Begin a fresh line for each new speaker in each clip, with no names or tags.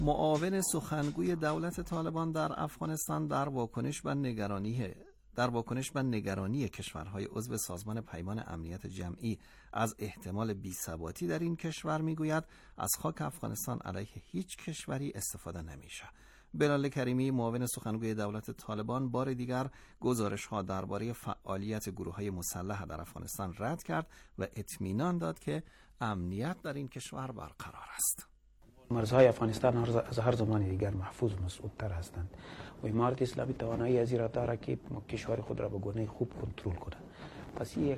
معاون سخنگوی دولت طالبان در افغانستان در واکنش به نگرانی کشورهای عضو سازمان پیمان امنیت جمعی از احتمال بی‌ثباتی در این کشور میگوید از خاک افغانستان علیه هیچ کشوری استفاده نمیشه. بلال کریمی معاون سخنگوی دولت طالبان بار دیگر گزارش‌ها درباره فعالیت گروه‌های مسلح در افغانستان رد کرد و اطمینان داد که امنیت در این کشور برقرار است.
مرزهای افغانستان از هر زمان دیگر محفوظ و مسعودتر هستند و امارت اسلامی توانایی از این را دارد که کشور خود را به گونه خوب کنترل کند. پس یک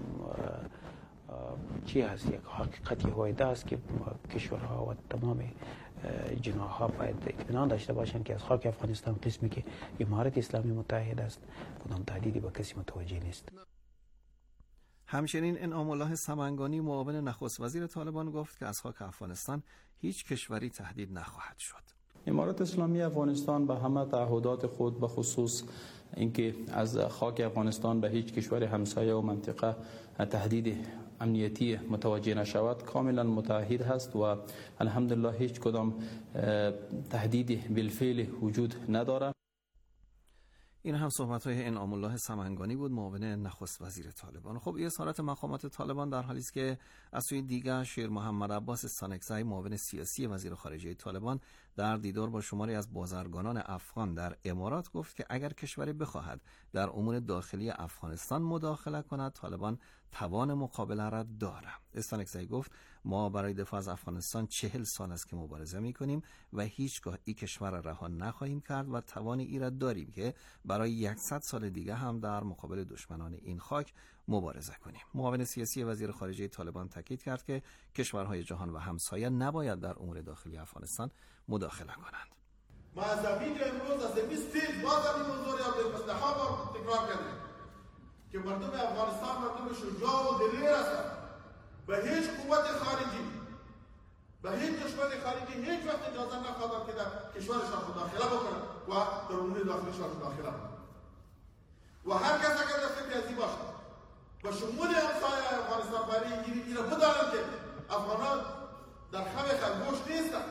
چی هست، یک حقیقتی هویدا است که کشورها و تمام جناح‌ها باید اطمینان داشته باشند که از خاک افغانستان قسمی که امارت اسلامی متحد است کدام تهدیدی به کسی متوجه نیست.
همچنین انعام الله سمنگانی معاون نخست وزیر طالبان گفت که از خاک افغانستان هیچ کشوری تهدید نخواهد شد.
امارت اسلامی افغانستان به همه تعهدات خود به خصوص اینکه از خاک افغانستان به هیچ کشور همسایه و منطقه تهدید امنیتی متوجه نشود کاملا متعهد هست و الحمدلله هیچ کدام تهدید بالفعل وجود ندارد.
این هم صحبت‌های انعام الله سمنگانی بود، معاون نخست وزیر طالبان. خب این اظهارات مقامات طالبان در حالی است که از سوی دیگر شیر محمد عباس استانکزی معاون سیاسی وزیر خارجه طالبان در دیدار با شماری از بازرگانان افغان در امارات گفت که اگر کشوری بخواهد در امور داخلی افغانستان مداخله کند طالبان توان مقابله را دارد. استانکزی گفت ما برای دفاع از افغانستان 40 سال است که مبارزه می‌کنیم و هیچگاه این کشور را رها نخواهیم کرد و توان این را داریم که برای 100 سال دیگه هم در مقابل دشمنان این خاک مبارزه کنیم. معاون سیاسی وزیر خارجه طالبان تاکید کرد که کشورهای جهان و همسایه نباید در امور داخلی افغانستان مداخله کنند.
ما از امروز از این استیج باز این موضوع را به مصلحه تکرار کردیم که مردم افغانستان مردم شجاع و دلیر هستند و هیچ قوت خارجی و هیچ دشمن خارجی هیچ وقت اجازه نخواهد که در کشورشان مداخله بکنند و در امور داخلیشان مداخله کنند و هر کس اگر در فکر ازی باشد و شمول همسایه افغانستان برای این را بدانند که افغانان در خم خرگوش نیستند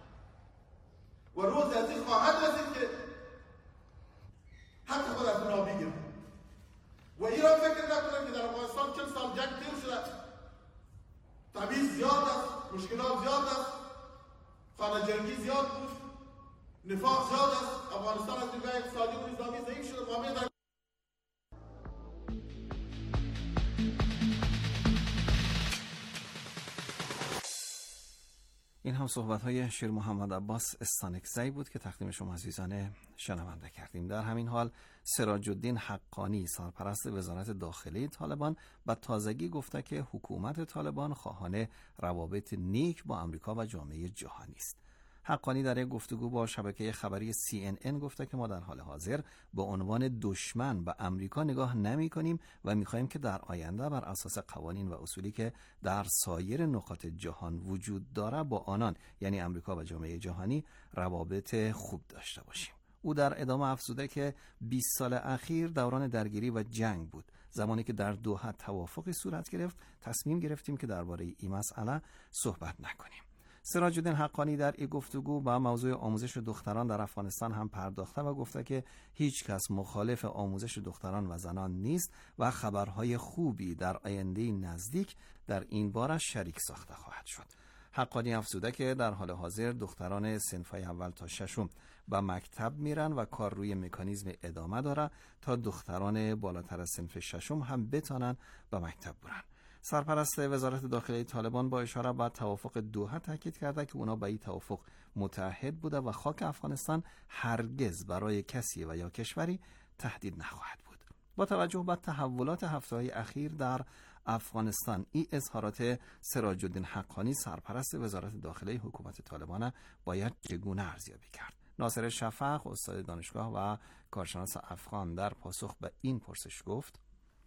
و روز از این خواهد رسید که حق خود از اونا بگیرند و این را فکر نکنند که در افغانستان 40 سال جنگ تیر شده، تبعیض زیاد است، مشکلات زیاد است، خانه جنگی زیاد بود، نفاق زیاد است، افغانستان از نگاه اقتصادی و نظامی ضعیف شده.
این هم صحبت‌های شیر محمد عباس استانکزی بود که تقدیم شما عزیزان شنونده کردیم. در همین حال سراج الدین حقانی سرپرست وزارت داخلی طالبان به تازگی گفته که حکومت طالبان خواهان روابط نیک با آمریکا و جامعه جهانی است. حقانی در یک گفتگو با شبکه خبری CNN گفته که ما در حال حاضر به عنوان دشمن به آمریکا نگاه نمی‌کنیم و می‌خواهیم که در آینده بر اساس قوانین و اصولی که در سایر نقاط جهان وجود دارد با آنان یعنی آمریکا و جامعه جهانی روابط خوب داشته باشیم. او در ادامه افزوده که 20 سال اخیر دوران درگیری و جنگ بود. زمانی که در دوحه توافقی صورت گرفت تصمیم گرفتیم که درباره این مسئله صحبت نکنیم. سراج الدین حقانی در این گفتگو با موضوع آموزش دختران در افغانستان هم پرداخته و گفته که هیچ کس مخالف آموزش دختران و زنان نیست و خبرهای خوبی در آینده نزدیک در این باره شریک ساخته خواهد شد. حقانی افزوده که در حال حاضر دختران صنف‌های اول تا ششم به مکتب میرن و کار روی مکانیزم ادامه داره تا دختران بالاتر از صنف ششم هم بتانن به مکتب برن. سرپرست وزارت داخلی طالبان با اشاره به توافق دوحه تاکید کرده که اونا به این توافق متعهد بوده و خاک افغانستان هرگز برای کسی و یا کشوری تهدید نخواهد بود. با توجه به تحولات هفته‌های اخیر در افغانستان این اظهارات سراج الدین حقانی سرپرست وزارت داخلی حکومت طالبان باید چگونه ارزیابی کرد؟ ناصر شفق استاد دانشگاه و کارشناس افغان در پاسخ به این پرسش گفت: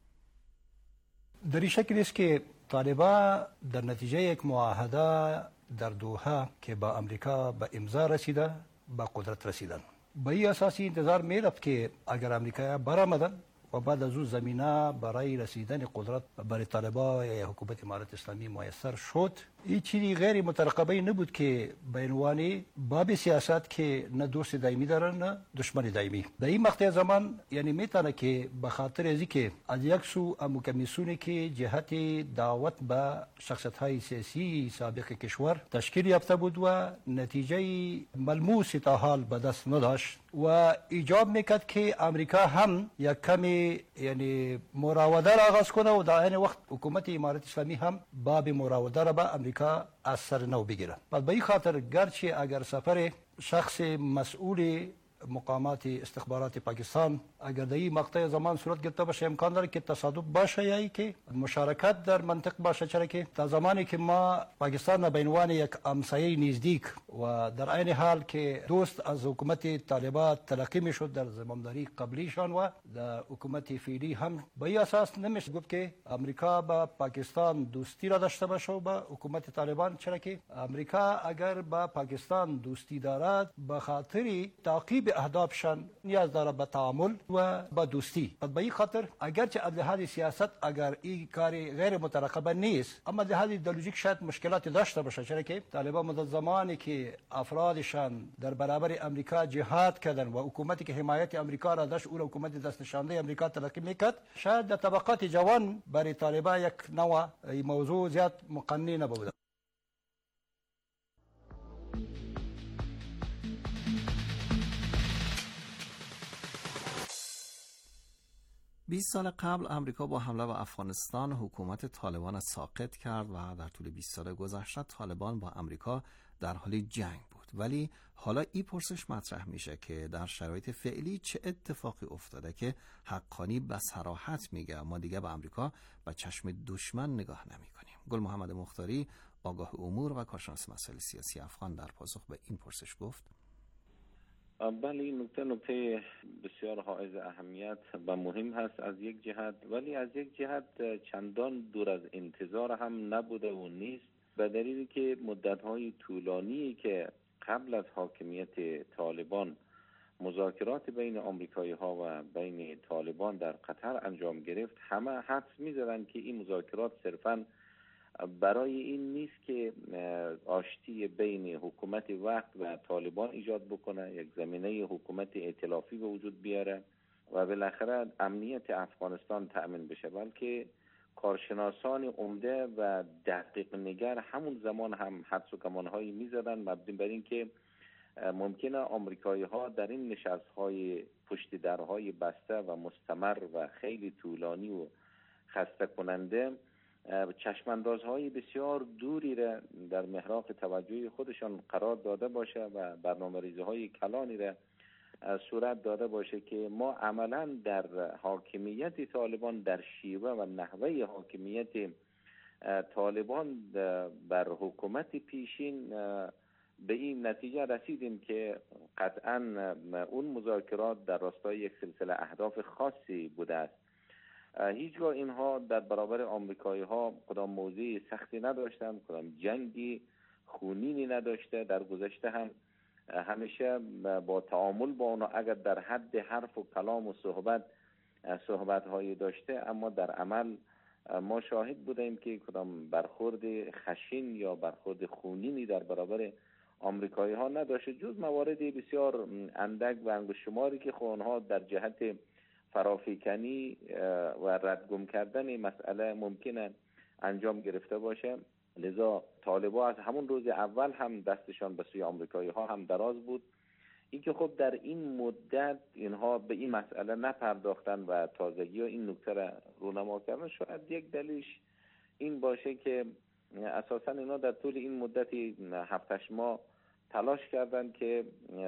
در این شکل است که طالبان در نتیجه یک معاهده در دوحه که با امریکا به امضا رسیده به قدرت رسیدن. به این اساسی انتظار می رفت که اگر امریکا برآمدن و بعد از اون زمینه برای رسیدن قدرت برای طالبان یا حکومت امارت اسلامی میسر شد. این چیزی غیر مترقبه نبود که به عنوان باب سیاست که نه دوست دائمی دارن نه دشمن دائمی در این مقطع زمان، یعنی میتونه که به خاطر از اینکه از یک سو کمیسیونی که جهت دعوت به شخصیت‌های سیاسی سابق کشور تشکیل یافته بود و نتیجه ملموس تا حال به دست نداشت و ایجاب میکرد که امریکا هم یک کمی یعنی مراوده را آغاز کنه و در این وقت حکومت امارت اسلامی هم باب مراوده را به امریکا از سر نو بگیره. پس به این خاطر گرچه اگر سفر شخص مسئول مقامات استخبارات پاکستان اگر در این مقطع زمان صورت گرفته باشه، امکان داره که تصادف باشه یا که مشارکت در منطق باشه، چرا که تا زمانی که ما پاکستان به عنوان یک همسایه نزدیک و در عین حال که دوست از حکومت طالبان تلقی میشد در زمامداری قبلیشان و در حکومت فعلی هم به این اساس نمیشه گفت که امریکا با پاکستان دوستی را داشته باشه و با حکومت طالبان، چرا که امریکا اگر با پاکستان دوستی دارد به خاطر تعقیب اهدافشان نیاز داره به تعامل و به دوستی. به این خاطر اگرچه از لحاظ سیاست اگر این کاری غیر مترقبه نیست، اما از لحاظ ایدئولوژیک شاید مشکلاتی داشته باشه، چرا که طالبان مدت زمانی که افرادشان در برابر امریکا جهاد کردن و حکومتی که حمایت امریکا را داشت او را حکومت دست نشانده امریکا تلقی میکرد، شاید در طبقات جوان برای طالبان یک نوع موضوع زیاد مقنع نبود.
20 سال قبل امریکا با حمله به افغانستان حکومت طالبان ساقط کرد و در طول 20 سال گذشته طالبان با امریکا در حال جنگ بود. ولی حالا این پرسش مطرح میشه که در شرایط فعلی چه اتفاقی افتاده که حقانی به صراحت میگه ما دیگه به امریکا با چشم دشمن نگاه نمی کنیم. گل محمد مختاری، آگاه امور و کارشناس مسائل سیاسی افغان، در پاسخ به این پرسش گفت:
بله، این نکته بسیار حائز اهمیت و مهم هست از یک جهت، ولی از یک جهت چندان دور از انتظار هم نبوده و نیست، به دلیلی که مدت‌های طولانی که قبل از حاکمیت طالبان مذاکرات بین آمریکایی‌ها و بین طالبان در قطر انجام گرفت، همه حدس می‌زدند که این مذاکرات صرفاً برای این نیست که آشتی بین حکومت وقت و طالبان ایجاد بکنه، یک زمینه حکومت ائتلافی به وجود بیاره و بالاخره امنیت افغانستان تأمین بشه، بلکه کارشناسان عمده و دقیق نگر همون زمان هم حدس و گمانهایی میزدن مبنی بر این که ممکنه آمریکایی‌ها در این نشست‌های پشت درهای بسته و مستمر و خیلی طولانی و خسته کننده چشماندازهای بسیار دوری را در محراق توجه خودشان قرار داده باشه و برنامه‌ریزی‌های کلانی را صورت داده باشه که ما عملاً در حاکمیت طالبان، در شیوه و نحوه حاکمیت طالبان بر حکومت پیشین به این نتیجه رسیدیم که قطعاً اون مذاکرات در راستای یک سلسله اهداف خاصی بوده است. هیچگاه اینها در برابر آمریکایی‌ها کدام موضع سختی نداشتند، کدام جنگی خونینی نداشته، در گذشته هم همیشه با تعامل با اونا اگر در حد حرف و کلام و صحبت‌هایی داشته، اما در عمل ما شاهد بودیم که کدام برخورد خشن یا برخورد خونینی در برابر آمریکایی‌ها نداشته، جز موارد بسیار اندک و انگشت‌شماری که اونها در جهت فرافکنی و ردگم کردن مسئله ممکنه انجام گرفته باشه. لذا طالبان از همون روز اول هم دستشان به سوی آمریکایی ها هم دراز بود. اینکه خب در این مدت اینها به این مسئله نپرداختن و تازگی ها این نکته را رونما کردن، شاید یک دلیلش این باشه که اساسا اینا در طول این مدتی 7-8 ماه تلاش کردند که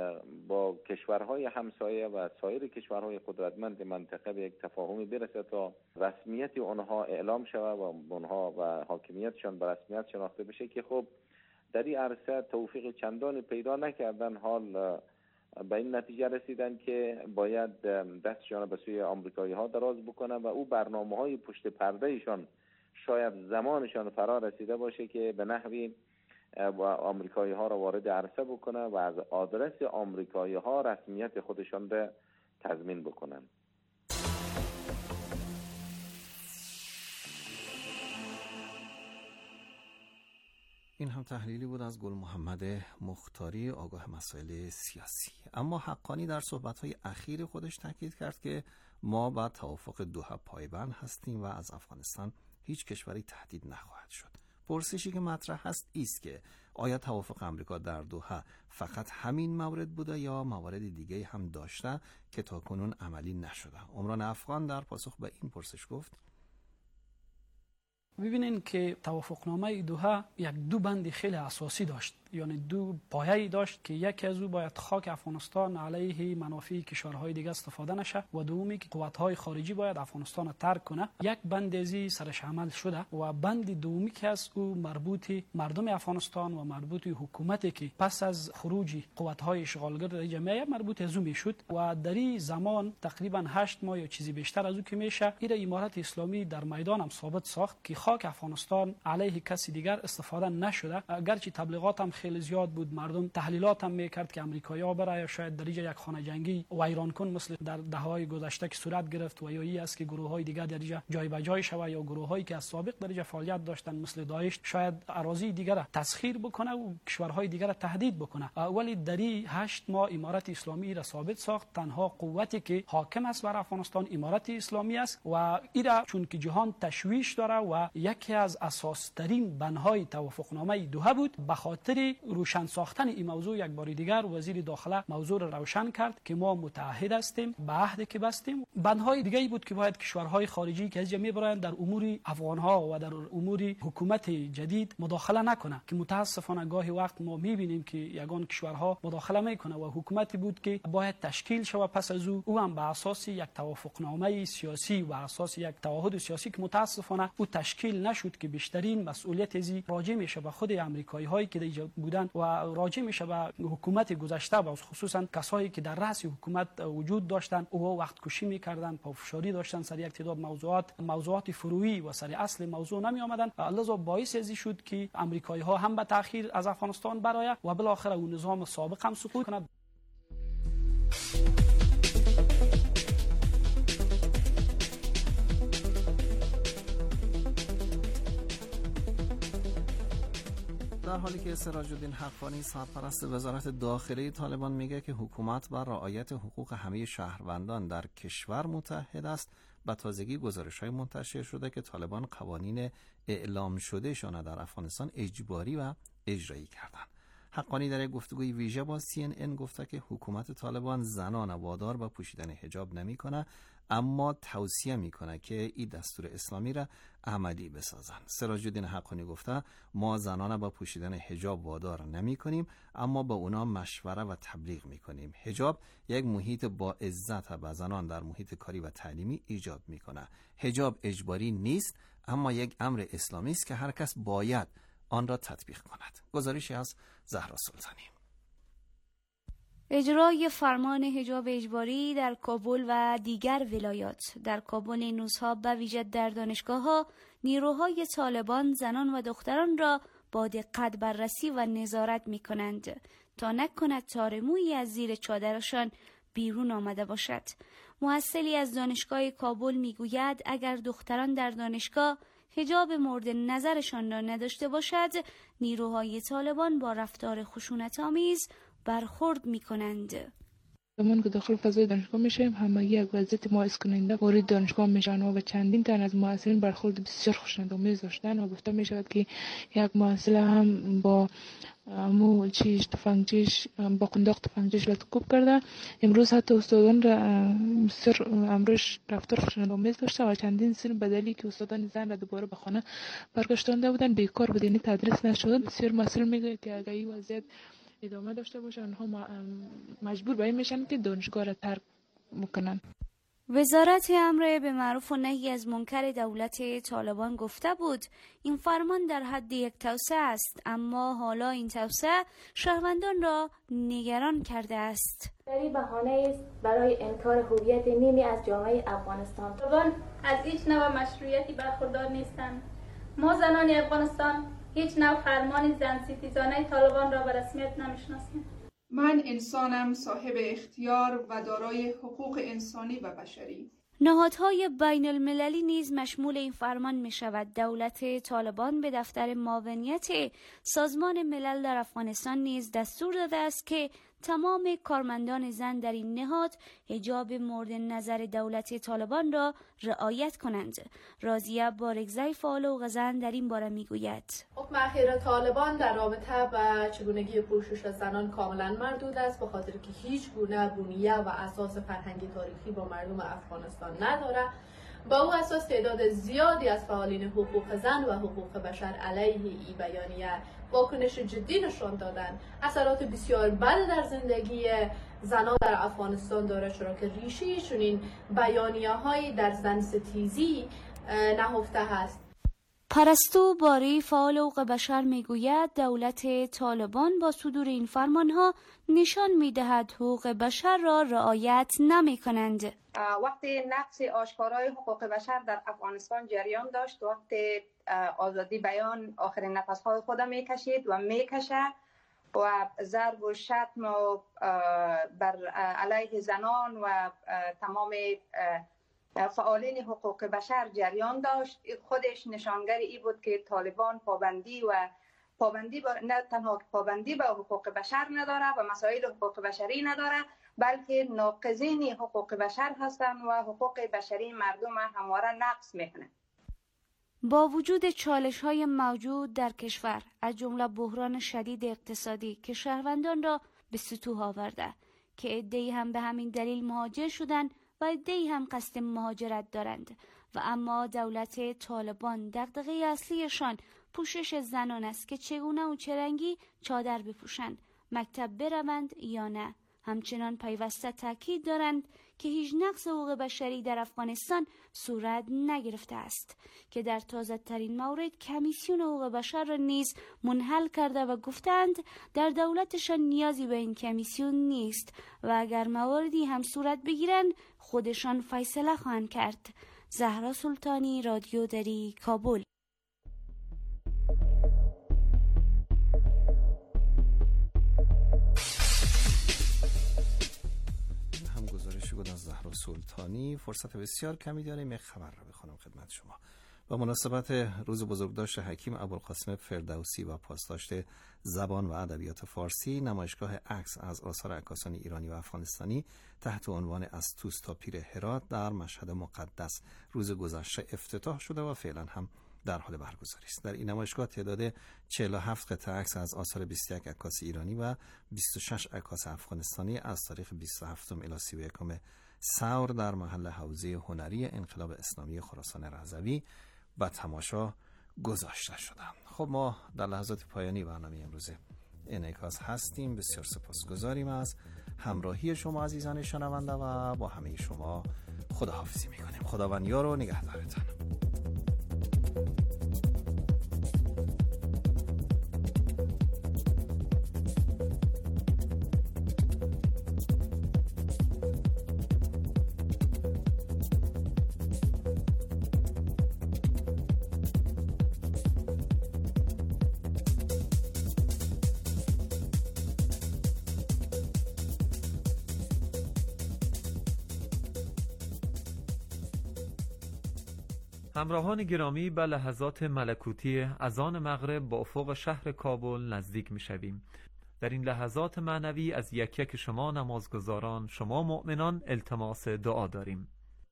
با کشورهای همسایه و سایر کشورهای قدرتمند منطقه به یک تفاهمی برسه تا رسمیت اونها اعلام شود و اونها و حاکمیتشان به رسمیت شناخته بشه، که خب در این عرصه توفیق چندانی پیدا نکردن. حال به این نتیجه رسیدن که باید دستشان به سوی آمریکایی‌ها دراز بکنن و او برنامه‌های پشت پرده ایشان شاید زمانشان فرا رسیده باشه که به نحوی و آمریکایی ها را وارد عرصه بکنه و از آدرس آمریکایی ها رسمیت خودشان را تضمین بکنن.
این هم تحلیلی بود از گل محمد مختاری، آگاه مسائل سیاسی. اما حقانی در صحبت‌های اخیر خودش تاکید کرد که ما با توافق دوحه پایبند هستیم و از افغانستان هیچ کشوری تهدید نخواهد شد. پرسشی که مطرح هست ایست که آیا توافق امریکا در دوحه فقط همین مورد بوده یا موارد دیگه هم داشته که تاکنون عملی نشده؟ عمران افغان در پاسخ به این پرسش گفت:
ببینین که توافقنامه دوحه دو بند خیلی اساسی داشت، یعنی دو پایه‌ای داشت که یکی از او باید خاک افغانستان علیه منافع کشورهای دیگه استفاده نشه و دومی که قوت‌های خارجی باید افغانستان را ترک کنه. یک بند ازی سرش عمل شده و بند دومی که از او مربوط مردم افغانستان و مربوط حکومتی که پس از خروج قوت‌های اشغالگر در جامعه مربوط از او میشد و در این زمان تقریبا 8 ماه یا چیزی بیشتر از او که میشه ایره امارت اسلامی در میدان هم ثابت ساخت که خاک افغانستان علیه کسی دیگر استفاده نشده. اگرچه تبلیغات هم خیلی زیاد بود، مردم تحلیلات هم میکرد که امریکایی‌ها برای شاید در یک خانه جنگی ویران کن مثل در دهه‌های گذشته که صورت گرفت و یا این است که گروه‌های دیگر در اینجا جای به جای شوه یا گروه‌هایی که از سابق در اینجا فعالیت داشتن مثل داعش شاید اراضی دیگر را تسخیر بکنه و کشورهای دیگر را تهدید بکنه. ولی در این 8 ماه امارت اسلامی را ثابت ساخت تنها قوتی که حاکم است بر افغانستان امارت اسلامی است و ایرا چون که جهان تشویش داره و یکی از اساس‌ترین بندهای توافقنامه دوحه بود، به خاطر روشن ساختن این موضوع یک بار دیگر وزیر داخله موضوع را روشن کرد که ما متعهد هستیم به عهدی که بستیم. بندهای دیگری بود که باید کشورهای خارجی که از جمعی برایند در امور افغانها و در امور حکومت جدید مداخله نکنه که متاسفانه گاهی وقت ما میبینیم که یگان کشورها مداخله میکنه و حکومتی بود که باید تشکیل شود پس از او هم به اساس یک توافقنامه سیاسی و اساس یک تعهد سیاسی که متاسفانه او تشکیل نشد که بیشترین مسئولیت ازی راجع میشه به خود آمریکایی هایی که در بودن و راجع میشه به حکومت گذشته و خصوصا کسایی که در رأس حکومت وجود داشتن او وقت کشی میکردن، پافشاری داشتن سر یک تعداد موضوعات فروعی و سر اصل موضوع نمی آمدن. لذا باعث ازی شد که آمریکایی ها هم به تأخیر از افغانستان برآید و بالاخره اون نظام سابق هم سقوط کند.
در حالی که سراج الدین حقانی سرپرست وزارت داخلی طالبان میگه که حکومت بر رعایت حقوق همه شهروندان در کشور متعهد است، به تازگی گزارش‌های منتشر شده که طالبان قوانین اعلام شدهشان در افغانستان اجباری و اجرایی کردند. حقانی در یک گفتگوی ویژه با CNN گفته که حکومت طالبان زنان وادار به پوشیدن حجاب نمی‌کنه، اما توصیه میکنه که این دستور اسلامی را عملی بسازن. سراج الدین حقانی گفته ما زنان با پوشیدن حجاب وادار نمی کنیم، اما با اونا مشوره و تبلیغ میکنیم. حجاب یک محیط با عزت به زنان در محیط کاری و تعلیمی ایجاد میکنه. حجاب اجباری نیست، اما یک امر اسلامی است که هر کس باید آن را تطبیق کند. گزارشی از زهرا سلطانی.
اجرای فرمان حجاب اجباری در کابل و دیگر ولایات. در کابل این روزها به ویژه در دانشگاه‌ها نیروهای طالبان زنان و دختران را با دقت بررسی و نظارت می‌کنند تا نکند تار مویی از زیر چادرشان بیرون آمده باشد. محصلی از دانشگاه کابل می‌گوید اگر دختران در دانشگاه حجاب مورد نظرشان را نداشته باشد، نیروهای طالبان با رفتار خشونت‌آمیز برخورد می‌کنند.
زمان که داخل فضای دانشگاه میشیم همگی یک وضعیت مایوس کننده وارد دانشگاه میشن و چندین تن از محصلین برخورد بسیار خشونت‌آمیز داشتن و گفته میشود که یک محصل هم با چیش تفنگچیش با قنداق تفنگچیش لطکوب کرده. امروز حتی استادان را بسیار امرش رفتار خشونت‌آمیز داشته و چندین سن بدلی که استادان زن را دوباره به خانه برگشتانده بودن بیکار بود، یعنی تدریس نشد. بسیار مسئول میگه که اگر این وضعیت ادامه داشته باشه آنها مجبور به این میشن که دانشگاه را ترک میکنن.
وزارت امر به معروف و نهی از منکر دولت طالبان گفته بود این فرمان در حد یک توسعه است، اما حالا این توسعه شهروندان را نگران کرده است.
در این بهانه است برای انکار هویت نیمی از جامعه افغانستان.
طالبان از هیچ نوع مشروعیتی برخوردار نیستند. ما زنان افغانستان هیچ نوع فرمان زن ستیزانه طالبان را به رسمیت نمیشناسیم.
من انسانم صاحب اختیار و دارای حقوق انسانی و بشری.
نهادهای بین المللی نیز مشمول این فرمان می شود. دولت طالبان به دفتر معاونیت سازمان ملل در افغانستان نیز دستور داده است که تمام کارمندان زن در این نهاد حجاب مورد نظر دولت طالبان را رعایت کنند. راضیه بارگزی فعال و زن در این باره می گوید:
حکم اخیر طالبان در رابطه با چگونگی پوشش زنان کاملا مردود است، به خاطر که هیچ گونه بنیه و اساس فرهنگی تاریخی با مردم افغانستان نداره. با او اساس تعداد زیادی از فعالین حقوق زن و حقوق بشر علیه این بیانیه واکنش جدی نشان دادن. اثرات بسیار بد در زندگی زنان در افغانستان داره، چرا که ریشه چنین بیانیه‌هایی در زن ستیزی نهفته است.
پرستو باری فعال حقوق بشر میگوید دولت طالبان با صدور این فرمانها نشان میدهد حقوق بشر را رعایت نمی کنند.
وقتی نقض آشکارای حقوق بشر در افغانستان جریان داشت، وقتی آزادی بیان آخرین نفسهای خود میکشید و میکشه و ضرب و شتم بر علیه زنان و تمام فعالین حقوق بشر جریان داشت، خودش نشانگر ای بود که طالبان نه تنها پابندی به حقوق بشر نداره و مسائل حقوق بشری نداره، بلکه ناقضین حقوق بشر هستند و حقوق بشری مردم همواره نقض میکنه.
با وجود چالش‌های موجود در کشور از جمله بحران شدید اقتصادی که شهروندان را به ستوه آورده که عده‌ای هم به همین دلیل مهاجر شدند و عده‌ای هم قصد مهاجرت دارند و اما دولت طالبان دغدغه اصلیشان پوشش زنان است که چگونه و چه رنگی چادر بپوشند، مکتب بروند یا نه. همچنان پیوسته تاکید دارند که هیچ نقض حقوق بشری در افغانستان صورت نگرفته است که در تازه ترین مورد کمیسیون حقوق بشر را نیز منحل کرده و گفتند در دولتشان نیازی به این کمیسیون نیست و اگر موردی هم صورت بگیرند خودشان فیصله خواهند کرد. زهرا سلطانی، رادیو دری، کابل.
بود از زهرا سلطانی. فرصت بسیار کمی داریم، یک خبر را بخونم خدمت شما. با مناسبت روز بزرگداشت حکیم ابوالقاسم فردوسی و پاسداشت زبان و ادبیات فارسی، نمایشگاه عکس از آثار عکاسان ایرانی و افغانستانی تحت عنوان از طوس تا پیر هرات در مشهد مقدس روز گذشته افتتاح شده و فعلا هم در حال برگزاری است. در این نمایشگاه تعداد 47 قطعه عکس از آثار 21 عکاس ایرانی و 26 عکاس افغانستانی از تاریخ 27 الی 31 ثور در محل حوزه هنری انقلاب اسلامی خراسان رضوی و تماشا گذاشته شدند. خب ما در لحظات پایانی برنامه امروز انعکاس هستیم. بسیار سپاسگزاریم از همراهی شما عزیزان شنونده و با همه شما خداحافظی میکنیم. خداوند یار و نگهدارتان.
همراهان گرامی، به لحظات ملکوتی اذان مغرب با افق شهر کابل نزدیک می شویم. در این لحظات معنوی از یک یک شما نمازگزاران، شما مؤمنان التماس دعا داریم.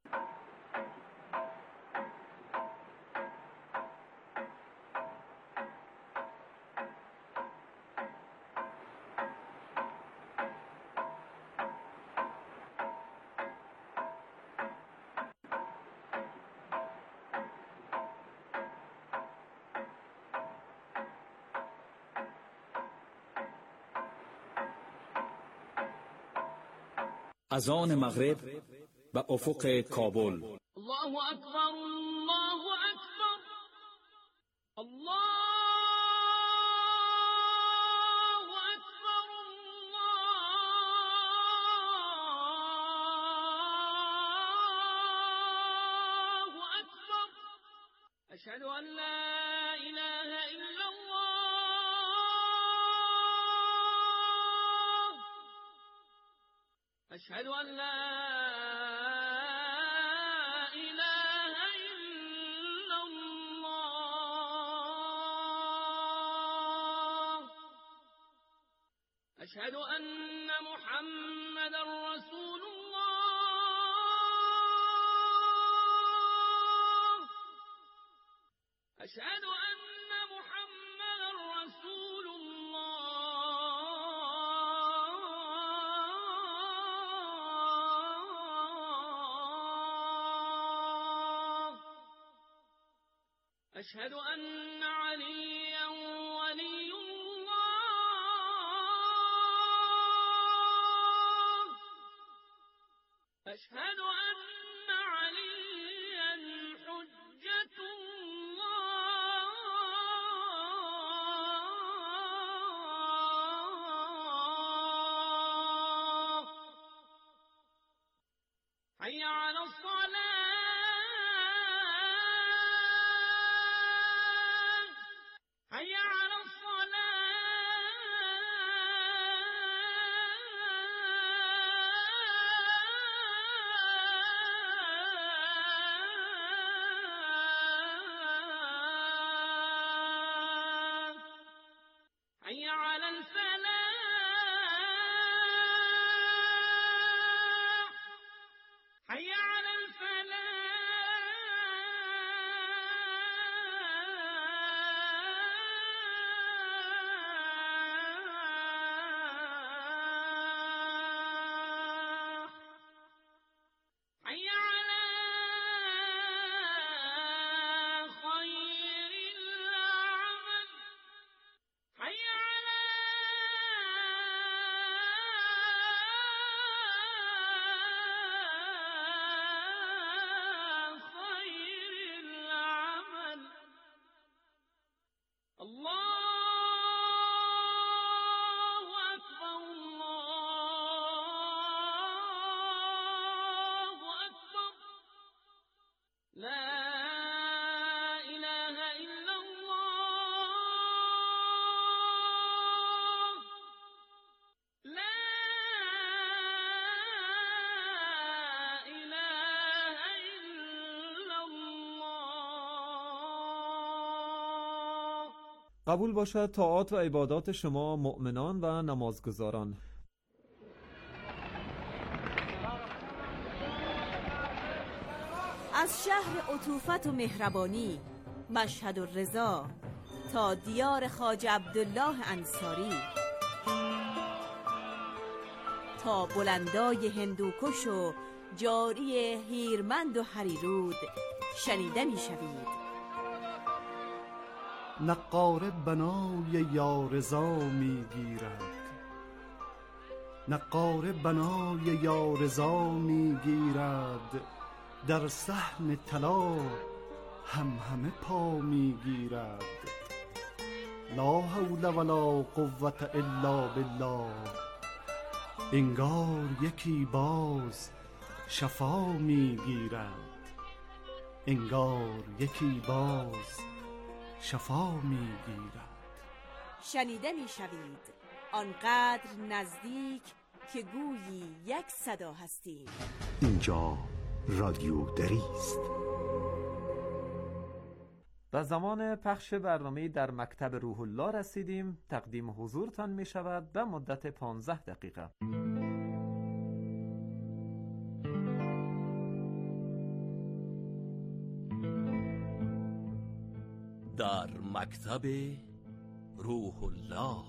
اذان مغرب به افق کابل.
الله اکبر، الله اکبر، الله اکبر، الله اکبر. اشهد ان لا اله الا الله، اشهد ان لا أشهد أن محمد رسول الله أشهد أن محمد رسول الله أشهد أن عليا ولي الله أشهد أن عليا حجة الله حي على الصلاة حي على الصلاة حي على الفلاح حي على الفلاح حي على خير العمل حي على خير العمل الله أكبر الله أكبر لا إله إلا الله لا إله إلا الله.
قبول باشد طاعات و عبادات شما مؤمنان و نمازگزاران.
از شهر عطوفت و مهربانی مشهد الرضا تا دیار خواجه عبدالله انصاری، تا بلندای هندوکش و جاری هیرمند و هریرود شنیده می شوید.
نقاره بنای یارضا می گیرد، نقاره بنای یارضا می گیرد، در صحن طلا همه پا می گیرد. لا حول ولا قوة الا بالله، انگار یکی باز شفا می گیرد، انگار یکی باز شفا می گیرد.
شنیده می شوید آنقدر نزدیک که گویی یک صدا هستیم.
اینجا رادیو دری است.
به زمان پخش برنامه در مکتب روح الله رسیدیم. تقدیم حضورتان می شود به مدت 15 دقیقه.
در مکتب روح الله.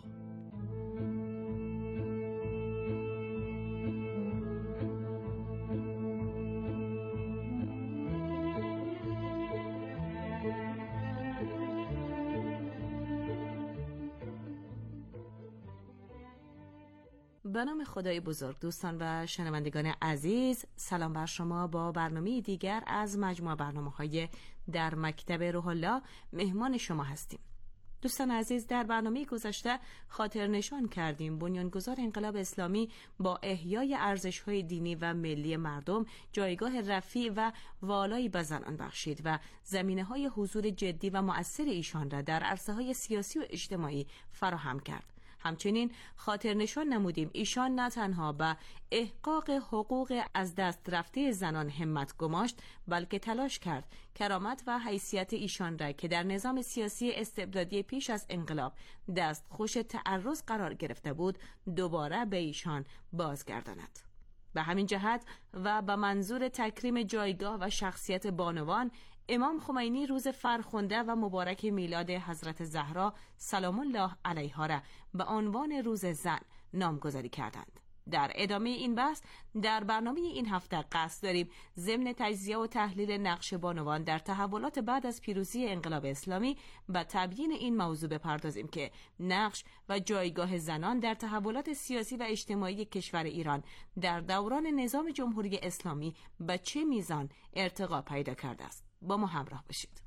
به نام خدای بزرگ. دوستان و شنوندگان عزیز، سلام بر شما. با برنامه دیگر از مجموعه برنامه‌های در مکتب روح الله مهمان شما هستیم. دوستان عزیز، در برنامه گذشته خاطر نشان کردیم بنیانگذار انقلاب اسلامی با احیای ارزش‌های دینی و ملی مردم جایگاه رفیع و والایی به زنان بخشید و زمینه‌های حضور جدی و مؤثر ایشان را در عرصه‌های سیاسی و اجتماعی فراهم کرد. همچنین خاطر نشان نمودیم ایشان نه تنها به احقاق حقوق از دست رفته زنان همت گماشت، بلکه تلاش کرد کرامت و حیثیت ایشان را که در نظام سیاسی استبدادی پیش از انقلاب دستخوش تعرض قرار گرفته بود دوباره به ایشان بازگرداند. به همین جهت و به منظور تکریم جایگاه و شخصیت بانوان، امام خمینی روز فرخنده و مبارک میلاد حضرت زهرا سلام الله علیها را به عنوان روز زن نامگذاری کردند. در ادامه این بحث در برنامه این هفته قصد داریم ضمن تجزیه و تحلیل نقش بانوان در تحولات بعد از پیروزی انقلاب اسلامی به تبیین این موضوع بپردازیم که نقش و جایگاه زنان در تحولات سیاسی و اجتماعی کشور ایران در دوران نظام جمهوری اسلامی به چه میزان ارتقا پیدا کرده است. با ما همراه باشید.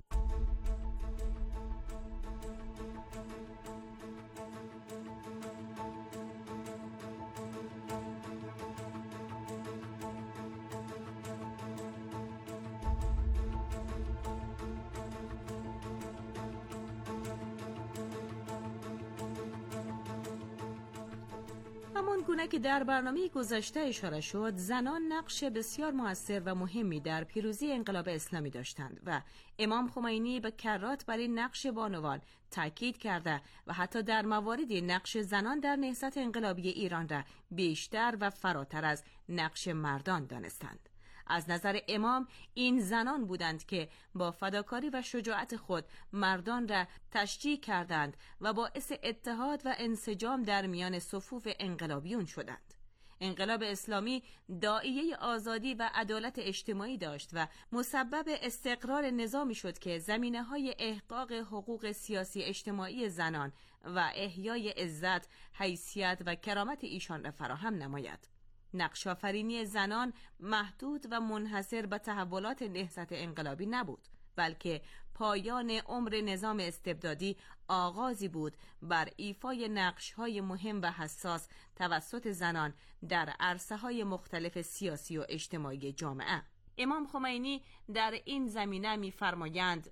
همان گونه که در برنامه گذشته اشاره شد، زنان نقش بسیار مؤثر و مهمی در پیروزی انقلاب اسلامی داشتند و امام خمینی به کرات بر این نقش بانوان تاکید کرده و حتی در مواردی نقش زنان در نهضت انقلابی ایران را بیشتر و فراتر از نقش مردان دانستند. از نظر امام این زنان بودند که با فداکاری و شجاعت خود مردان را تشجیع کردند و باعث اتحاد و انسجام در میان صفوف انقلابیون شدند. انقلاب اسلامی داعیه آزادی و عدالت اجتماعی داشت و مسبب استقرار نظامی شد که زمینه‌های احقاق حقوق سیاسی اجتماعی زنان و احیای عزت، حیثیت و کرامت ایشان را فراهم نماید. نقش آفرینی زنان محدود و منحصر به تحولات نهضت انقلابی نبود، بلکه پایان عمر نظام استبدادی آغازی بود بر ایفای نقش‌های مهم و حساس توسط زنان در عرصه‌های مختلف سیاسی و اجتماعی جامعه. امام خمینی در این زمینه می‌فرمایند: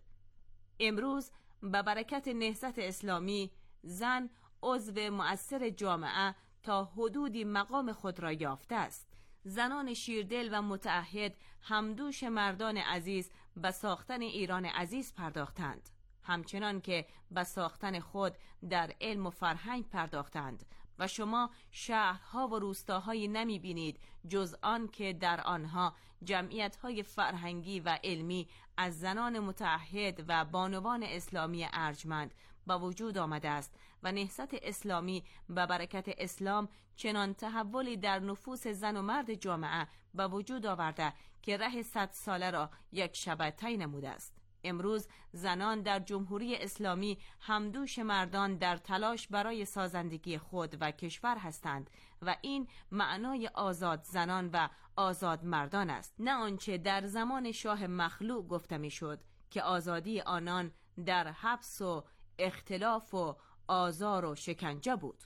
امروز به برکت نهضت اسلامی زن عضو مؤثر جامعه تا حدودی مقام خود را یافته است. زنان شیردل و متعهد همدوش مردان عزیز به ساختن ایران عزیز پرداختند، همچنان که به ساختن خود در علم و فرهنگ پرداختند و شما شهرها و روستاهایی نمی بینید جز آن که در آنها جمعیت‌های فرهنگی و علمی از زنان متعهد و بانوان اسلامی ارجمند با وجود آمده است و نهضت اسلامی به برکت اسلام چنان تحولی در نفوس زن و مرد جامعه به وجود آورده که ره 100 ساله را یک شبه طی نموده است. امروز زنان در جمهوری اسلامی همدوش مردان در تلاش برای سازندگی خود و کشور هستند و این معنای آزاد زنان و آزاد مردان است، نه آنچه در زمان شاه مخلوع گفته میشد که آزادی آنان در حبس و اختلاف و آزار و شکنجه بود.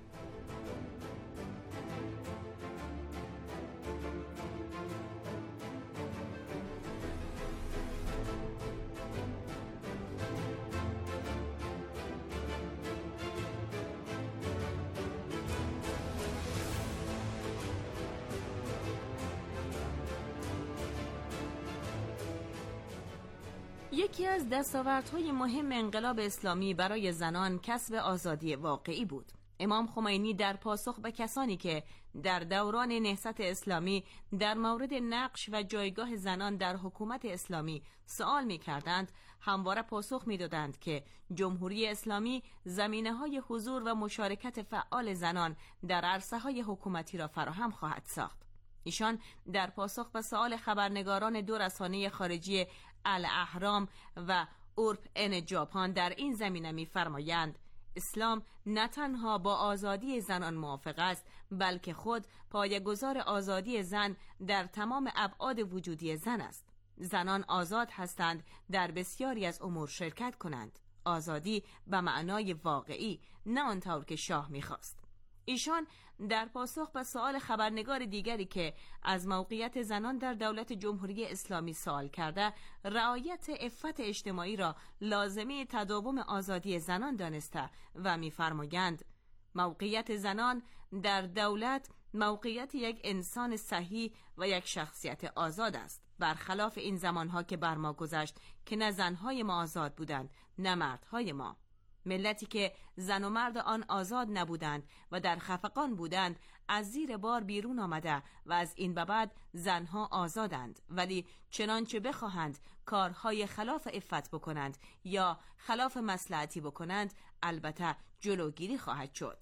یکی از دستاوردهای مهم انقلاب اسلامی برای زنان کسب آزادی واقعی بود. امام خمینی در پاسخ به کسانی که در دوران نهضت اسلامی در مورد نقش و جایگاه زنان در حکومت اسلامی سوال می‌کردند، همواره پاسخ می‌دادند که جمهوری اسلامی زمینه‌های حضور و مشارکت فعال زنان در عرصه‌های حکومتی را فراهم خواهد ساخت. ایشان در پاسخ به سوال خبرنگاران دو رسانه خارجی الاهرام و اورپ ان ژاپن در این زمینه می‌فرمایند: اسلام نه تنها با آزادی زنان موافق است، بلکه خود پایه‌گذار آزادی زن در تمام ابعاد وجودی زن است. زنان آزاد هستند در بسیاری از امور شرکت کنند. آزادی به معنای واقعی، نه آنطور که شاه می‌خواست. ایشان در پاسخ به سوال خبرنگار دیگری که از موقعیت زنان در دولت جمهوری اسلامی سوال کرده، رعایت عفت اجتماعی را لازمه تداوم آزادی زنان دانسته و می‌فرمایند: موقعیت زنان در دولت موقعیت یک انسان صحیح و یک شخصیت آزاد است، برخلاف این زمانها که بر ما گذشت که نه زنهای ما آزاد بودند نه مردهای ما. ملتی که زن و مرد آن آزاد نبودند و در خفقان بودند از زیر بار بیرون آمده و از این به بعد زنها آزادند، ولی چنانچه بخواهند کارهای خلاف عفت بکنند یا خلاف مصلحتی بکنند البته جلوگیری خواهد شد.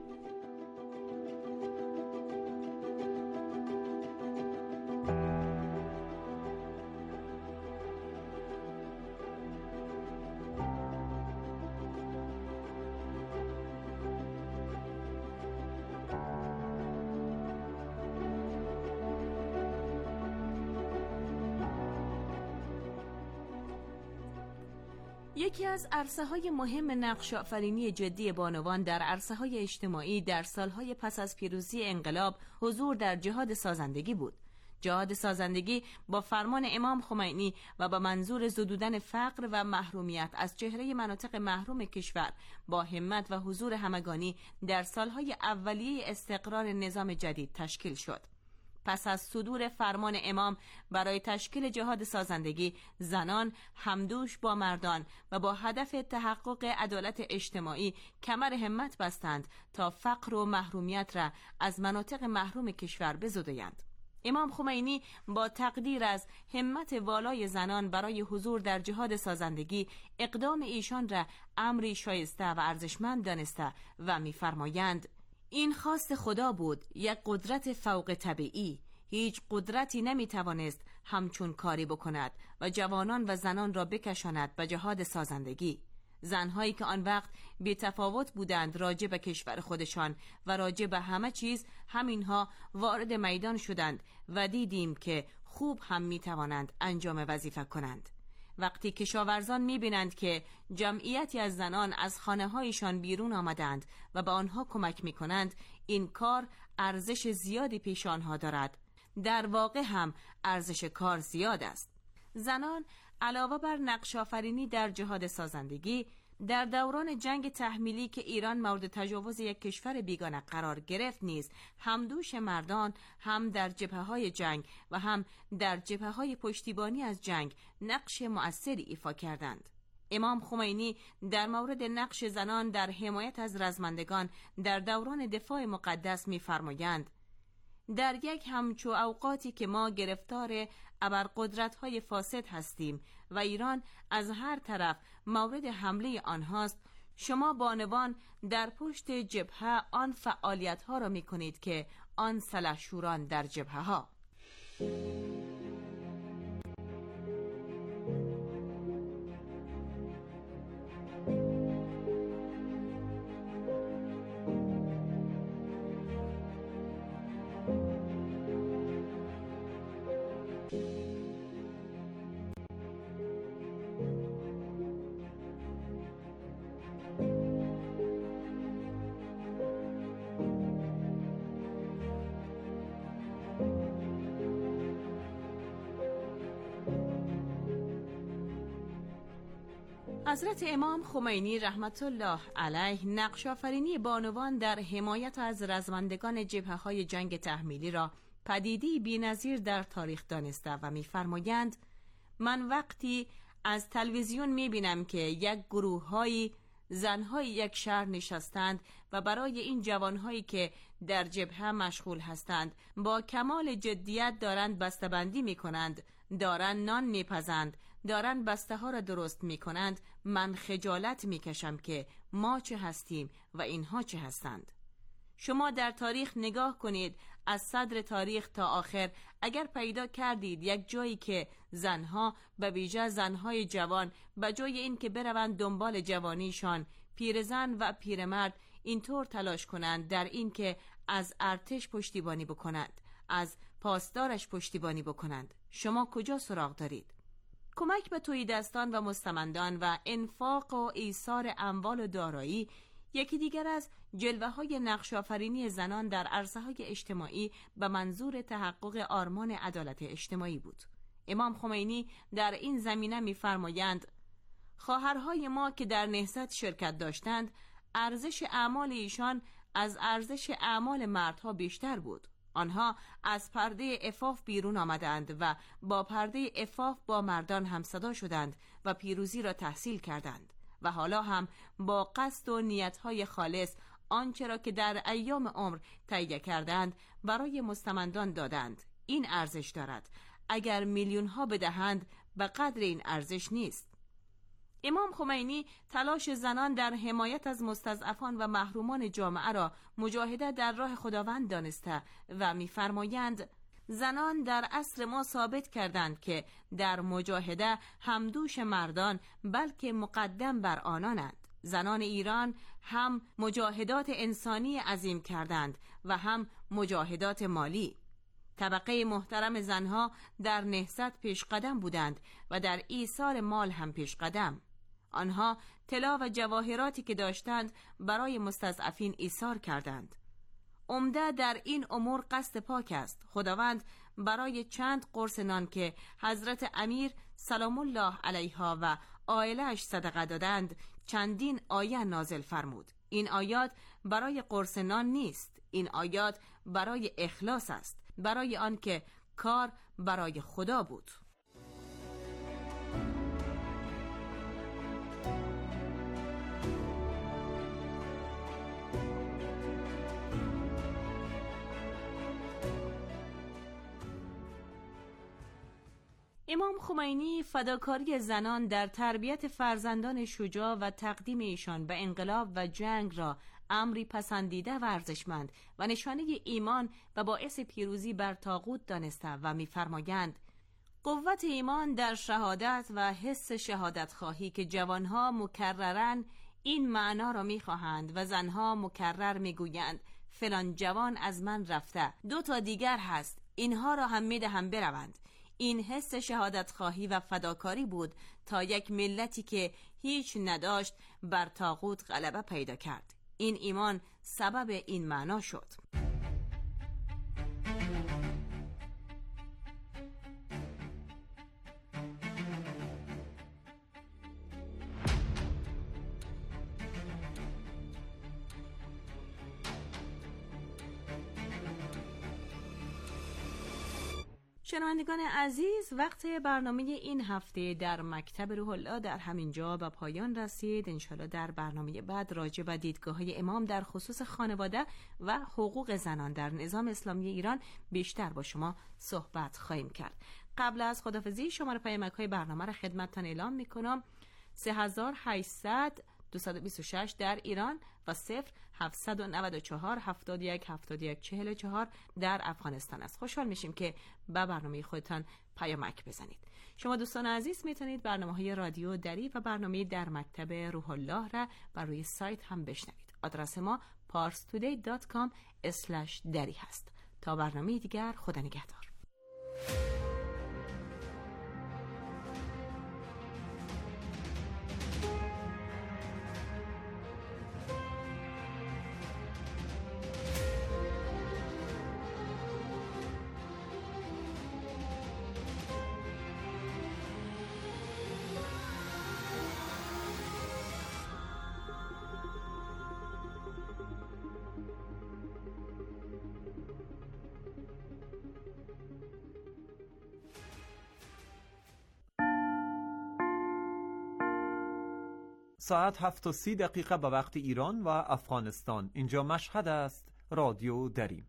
یکی از عرصه‌های مهم نقش‌آفرینی جدی بانوان در عرصه‌های اجتماعی در سالهای پس از پیروزی انقلاب حضور در جهاد سازندگی بود. جهاد سازندگی با فرمان امام خمینی و با منظور زدودن فقر و محرومیت از چهره مناطق محروم کشور با همت و حضور همگانی در سالهای اولیه استقرار نظام جدید تشکیل شد. پس از صدور فرمان امام برای تشکیل جهاد سازندگی، زنان همدوش با مردان و با هدف تحقق عدالت اجتماعی کمر همت بستند تا فقر و محرومیت را از مناطق محروم کشور بزدایند. امام خمینی با تقدیر از همت والای زنان برای حضور در جهاد سازندگی اقدام ایشان را امری شایسته و ارزشمند دانسته و می‌فرمایند: این خواست خدا بود، یک قدرت فوق طبیعی. هیچ قدرتی نمیتوانست همچون کاری بکند و جوانان و زنان را بکشاند به جهاد سازندگی. زنهایی که آن وقت بی تفاوت بودند راجع به کشور خودشان و راجع به همه چیز، همینها وارد میدان شدند و دیدیم که خوب هم میتوانند انجام وظیفه کنند. وقتی کشاورزان می‌بینند که جمعیتی از زنان از خانه‌هایشان بیرون آمدند و به آنها کمک می‌کنند، این کار ارزش زیادی پیش آنها دارد. در واقع هم ارزش کار زیاد است. زنان علاوه بر نقش‌آفرینی در جهاد سازندگی، در دوران جنگ تحمیلی که ایران مورد تجاوز یک کشور بیگانه قرار گرفت نیز همدوش مردان هم در جبهه‌های جنگ و هم در جبهه‌های پشتیبانی از جنگ نقش مؤثری ایفا کردند. امام خمینی در مورد نقش زنان در حمایت از رزمندگان در دوران دفاع مقدس می‌فرمایند: در یک همچو اوقاتی که ما گرفتار ابرقدرت‌های فاسد هستیم و ایران از هر طرف مورد حمله آنهاست، شما بانوان در پشت جبهه آن فعالیت‌ها را می‌کنید که آن سلحشوران در جبهه‌ها. حضرت امام خمینی رحمت الله علیه نقش‌آفرینی بانوان در حمایت از رزمندگان جبهه‌های جنگ تحمیلی را پدیده‌ای بی‌نظیر در تاریخ دانسته و می‌فرمایند: من وقتی از تلویزیون می‌بینم که یک گروه‌های زن‌های یک شهر نشستند و برای این جوان‌هایی که در جبهه مشغول هستند با کمال جدیت دارند بسته‌بندی می‌کنند، دارند نان می‌پزند، دارند بسته ها را درست می‌کنند، من خجالت می‌کشم که ما چه هستیم و اینها چه هستند. شما در تاریخ نگاه کنید، از صدر تاریخ تا آخر، اگر پیدا کردید یک جایی که زنها، به ویژه زنهای جوان، به جای این که بروند دنبال جوانیشان، پیرزن و پیرمرد اینطور تلاش کنند در این که از ارتش پشتیبانی بکنند، از پاسدارش پشتیبانی بکنند، شما کجا سراغ دارید؟ کمک به تهیدستان و مستمندان و انفاق و ایثار اموال و دارایی یکی دیگر از جلوه‌های نقش‌آفرینی زنان در عرصه‌های اجتماعی به منظور تحقق آرمان عدالت اجتماعی بود. امام خمینی در این زمینه می‌فرمایند: خواهرهای ما که در نهضت شرکت داشتند، ارزش اعمال ایشان از ارزش اعمال مردها بیشتر بود. آنها از پرده عفاف بیرون آمدند و با پرده عفاف با مردان همصدا شدند و پیروزی را تحصیل کردند و حالا هم با قصد و نیتهای خالص آنچه را که در ایام عمر تهیه کردند برای مستمندان دادند. این ارزش دارد. اگر میلیون ها بدهند به قدر این ارزش نیست. امام خمینی تلاش زنان در حمایت از مستضعفان و محرومان جامعه را مجاهده در راه خداوند دانسته و می‌فرمایند زنان در عصر ما ثابت کردند که در مجاهده همدوش مردان بلکه مقدم بر آنانند. زنان ایران هم مجاهدات انسانی عظیم کردند و هم مجاهدات مالی. طبقه محترم زنها در نهضت پیش قدم بودند و در ایثار مال هم پیش قدم. آنها طلا و جواهراتی که داشتند برای مستضعفین ایثار کردند. عمده در این امور قصد پاک است. خداوند برای چند قرص نان که حضرت امیر سلام الله علیها و عائله‌اش صدقه دادند چندین آیه نازل فرمود. این آیات برای قرص نان نیست. این آیات برای اخلاص است، برای آن که کار برای خدا بود. امام خمینی فداکاری زنان در تربیت فرزندان شجاع و تقدیم ایشان به انقلاب و جنگ را امری پسندیده و ارزشمند و نشانه ایمان و باعث پیروزی بر طاغوت دانسته و می‌فرمایند قوت ایمان در شهادت و حس شهادت خواهی که جوانها مکررن این معنا را می‌خواهند و زنها مکرر می‌گویند فلان جوان از من رفته، 2 دیگر هست، اینها را هم می‌دهم بروند. این حس شهادت خواهی و فداکاری بود تا یک ملتی که هیچ نداشت بر طاغوت غلبه پیدا کرد. این ایمان سبب این معنا شد. شنوندگان عزیز، وقت برنامه این هفته در مکتب روح الله در همین جا به پایان رسید. انشالله در برنامه بعد راجع به دیدگاه‌های امام در خصوص خانواده و حقوق زنان در نظام اسلامی ایران بیشتر با شما صحبت خواهیم کرد. قبل از خداحافظی شماره پیامک‌های برنامه را خدمتتان اعلام می‌کنم: 3800 226 در ایران و 0794 71 71 44 در افغانستان است. خوشحال میشیم که به برنامه خودتان پیامک بزنید. شما دوستان عزیز میتونید برنامه‌های رادیو دری و برنامه در مکتب روح الله را بر روی سایت هم بشنوید. آدرس ما parstoday.com/dari هست. تا برنامه دیگر، خدا نگهدار.
ساعت 7:30 به وقت ایران و افغانستان. اینجا مشهد است. رادیو دری.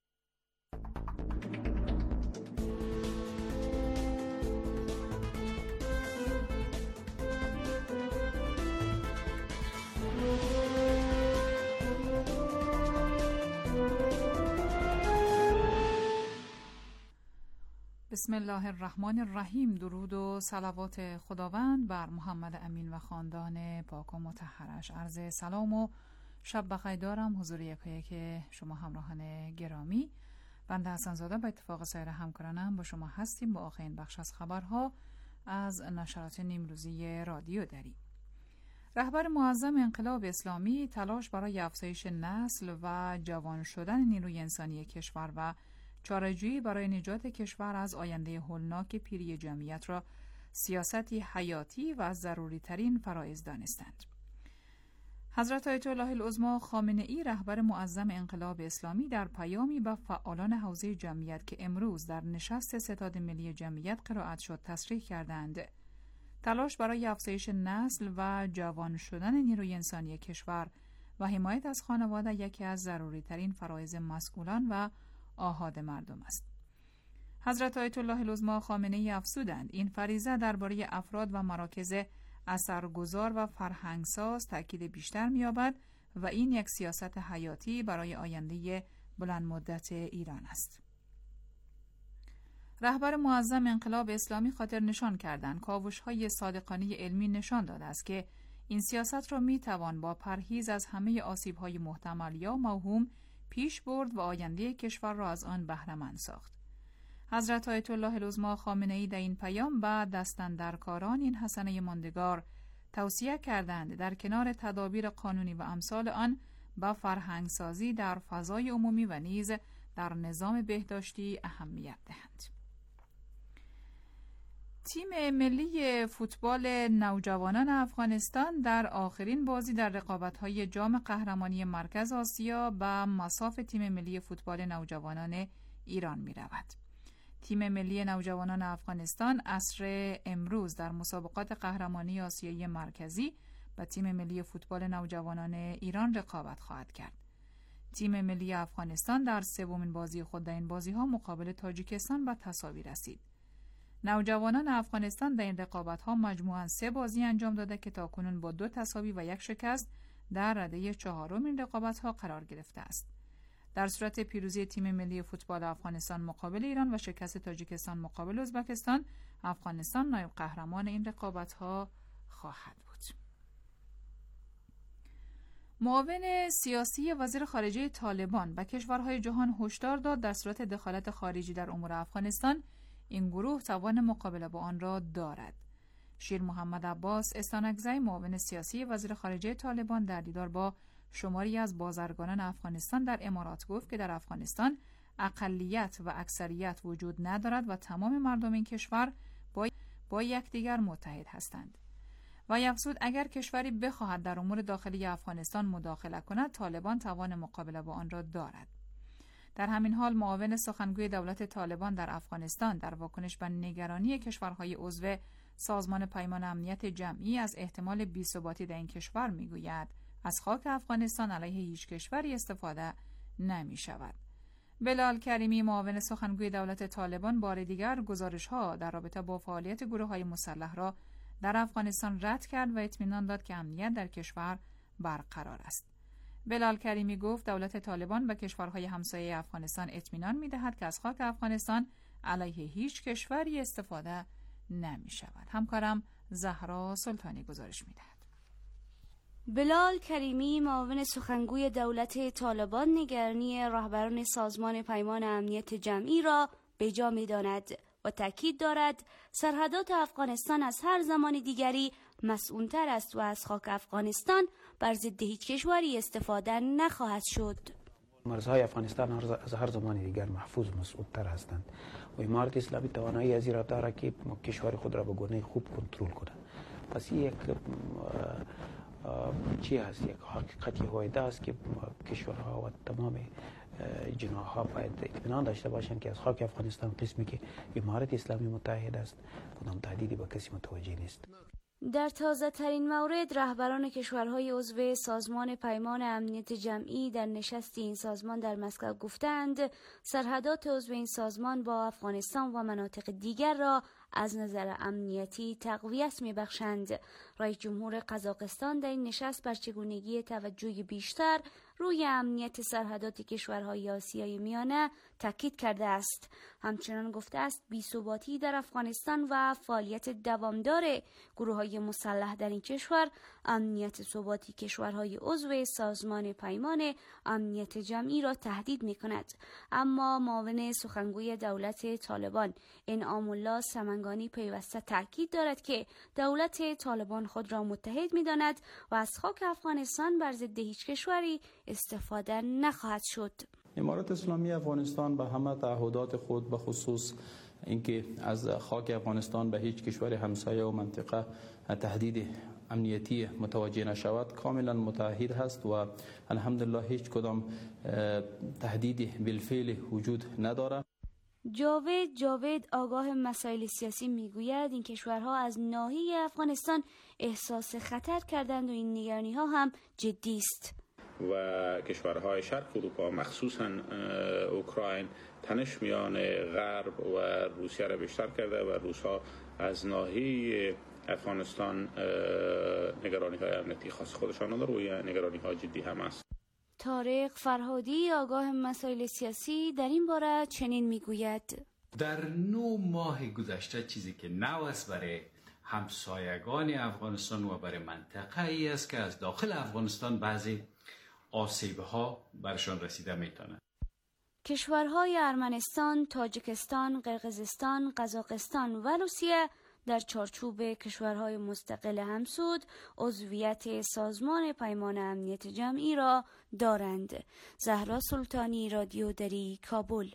بسم الله الرحمن الرحیم. درود و صلوات خداوند بر محمد امین و خاندان پاک و مطهرش. عرض سلام و شب بخیر دارم حضور یکایک شما همراهان گرامی. بنده حسن زاده به اتفاق سایر همکارانم با شما هستیم با آخرین بخش از خبرها از نشرات نیمروزی رادیو دری. رهبر معظم انقلاب اسلامی تلاش برای افزایش نسل و جوان شدن نیروی انسانی کشور و چاره‌جویی برای نجات کشور از آینده هولناک پیری جمعیت را سیاستی حیاتی و ضروری ترین فرایض دانستند. حضرت آیت الله العظما خامنه‌ای رهبر معظم انقلاب اسلامی در پیامی به فعالان حوزه جمعیت که امروز در نشست ستاد ملی جمعیت قرائت شد تصریح کردند تلاش برای افزایش نسل و جوان شدن نیروی انسانی کشور و حمایت از خانواده یکی از ضروری ترین فرایض مسئولان و آحاد مردم است. حضرت آیت الله العظما خامنه‌ای افزودند این فریضه درباره افراد و مراکز اثرگذار و فرهنگساز تأکید بیشتر می‌یابد و این یک سیاست حیاتی برای آینده بلند مدت ایران است. رهبر معظم انقلاب اسلامی خاطر نشان کردند کاوش‌های صادقانه علمی نشان داده است که این سیاست را می‌توان با پرهیز از همه آسیب‌های محتمل یا موهوم پیش برد و آینده کشور را از آن بهره‌مند ساخت. حضرت آیت الله العظما خامنه‌ای در این پیام به دستاندرکاران این حسنه ماندگار توصیه کردند در کنار تدابیر قانونی و امثال آن با فرهنگسازی در فضای عمومی و نیز در نظام بهداشتی اهمیت دهند. تیم ملی فوتبال نوجوانان افغانستان در آخرین بازی در رقابت‌های جام قهرمانی مرکز آسیا به مصاف تیم ملی فوتبال نوجوانان ایران می‌رود. تیم ملی نوجوانان افغانستان عصر امروز در مسابقات قهرمانی آسیایی مرکزی با تیم ملی فوتبال نوجوانان ایران رقابت خواهد کرد. تیم ملی افغانستان در سومین بازی خود در این بازی‌ها مقابل تاجیکستان به تساوی رسید. نوجوانان افغانستان در این رقابت‌ها مجموعاً 3 بازی انجام داده که تاکنون با 2 تساوی و 1 شکست در رده چهارم این رقابت‌ها قرار گرفته است. در صورت پیروزی تیم ملی فوتبال افغانستان مقابل ایران و شکست تاجیکستان مقابل ازبکستان، افغانستان نایب قهرمان این رقابت‌ها خواهد بود. معاون سیاسی وزیر خارجه طالبان به کشورهای جهان هشدار داد در صورت دخالت خارجی در امور افغانستان این گروه توان مقابله با آن را دارد. شیر محمد عباس استانکزی معاون سیاسی وزیر خارجه طالبان در دیدار با شماری از بازرگانان افغانستان در امارات گفت که در افغانستان اقلیت و اکثریت وجود ندارد و تمام مردم این کشور با یکدیگر متحد هستند. و افزود اگر کشوری بخواهد در امور داخلی افغانستان مداخله کند، طالبان توان مقابله با آن را دارد. در همین حال معاون سخنگوی دولت طالبان در افغانستان در واکنش به نگرانی کشورهای عضو سازمان پیمان امنیت جمعی از احتمال بی‌ثباتی در این کشور میگوید از خاک افغانستان علیه هیچ کشوری استفاده نمی شود. بلال کریمی معاون سخنگوی دولت طالبان بار دیگر گزارش‌ها در رابطه با فعالیت گروه‌های مسلح را در افغانستان رد کرد و اطمینان داد که امنیت در کشور برقرار است. بلال کریمی گفت دولت طالبان به کشورهای همسایه افغانستان اطمینان می‌دهد که از خاک افغانستان علیه هیچ کشوری استفاده نمی شود. همکارم زهرا سلطانی گزارش می‌دهد.
بلال کریمی معاون سخنگوی دولت طالبان نگرانی رهبران سازمان پیمان امنیت جمعی را به جا می‌داند و تاکید دارد سرحدات افغانستان از هر زمان دیگری مسئول‌تر است و از خاک افغانستان بر ضد هیچ کشوری استفاده نخواهد شد.
مرزهای افغانستان از هر زمان دیگر محفوظ و مسئول‌تر هستند و امارت اسلامی توانایی از این دارد که کشور خود را به گونه خوب کنترل کند. پس یک چی هست، یک حقیقتی هویدا است که کشورها و تمام جناح‌ها باید اطمینان داشته باشند که از خاک افغانستان قسمی که امارت اسلامی متحد است کدام تهدیدی به کسی متوجه نیست.
در تازه ترین مورد رهبران کشورهای عضو سازمان پیمان امنیت جمعی در نشست این سازمان در مسکو گفتند سرحدات عضو این سازمان با افغانستان و مناطق دیگر را از نظر امنیتی تقویت می‌بخشند. رئیس جمهور قزاقستان در این نشست بر چگونگی توجه بیشتر روی امنیت سرحدات کشورهای آسیای میانه تاکید کرده است. همچنان گفته است بی‌ثباتی در افغانستان و فعالیت دوامدار گروه‌های مسلح در این کشور امنیت ثباتی کشورهای عضو سازمان پیمان امنیت جمعی را تهدید می‌کند. اما معاون سخنگوی دولت طالبان انعام الله سمنگانی پیوسته تاکید دارد که دولت طالبان خود را متحد می‌داند و از خاک افغانستان بر ضد هیچ کشوری استفاده نخواهد شد.
امارت اسلامی افغانستان به همه تعهدات خود به خصوص اینکه از خاک افغانستان به هیچ کشور همسایه و منطقه تهدید امنیتی متوجه نشود کاملا متعهد هست و الحمدلله هیچ کدام تهدیدی بالفعل وجود ندارد.
جاوید آگاه مسائل سیاسی میگوید این کشورها از ناحیه افغانستان احساس خطر کردند و این نگرانی ها هم جدی است.
و کشورهای شرق اروپا مخصوصا اوکراین تنش میان غرب و روسیه را بیشتر کرده و روس‌ها از ناحیه افغانستان نگرانی های امنیتی خاص خودشان دارند و نگرانی های جدی هم است.
طارق فرهادی آگاه مسائل سیاسی در این باره چنین میگوید:
در 9 ماه گذشته چیزی که نو است برای همسایگان افغانستان و برای منطقه ای است که از داخل افغانستان بعضی آسیب‌ها برشان رسیده میتونه.
کشورهای ارمنستان، تاجیکستان، قرقیزستان، قزاقستان و روسیه در چارچوب کشورهای مستقل همسود عضویت سازمان پیمان امنیت جمعی را دارند. زهرا سلطانی، رادیو دری، کابل.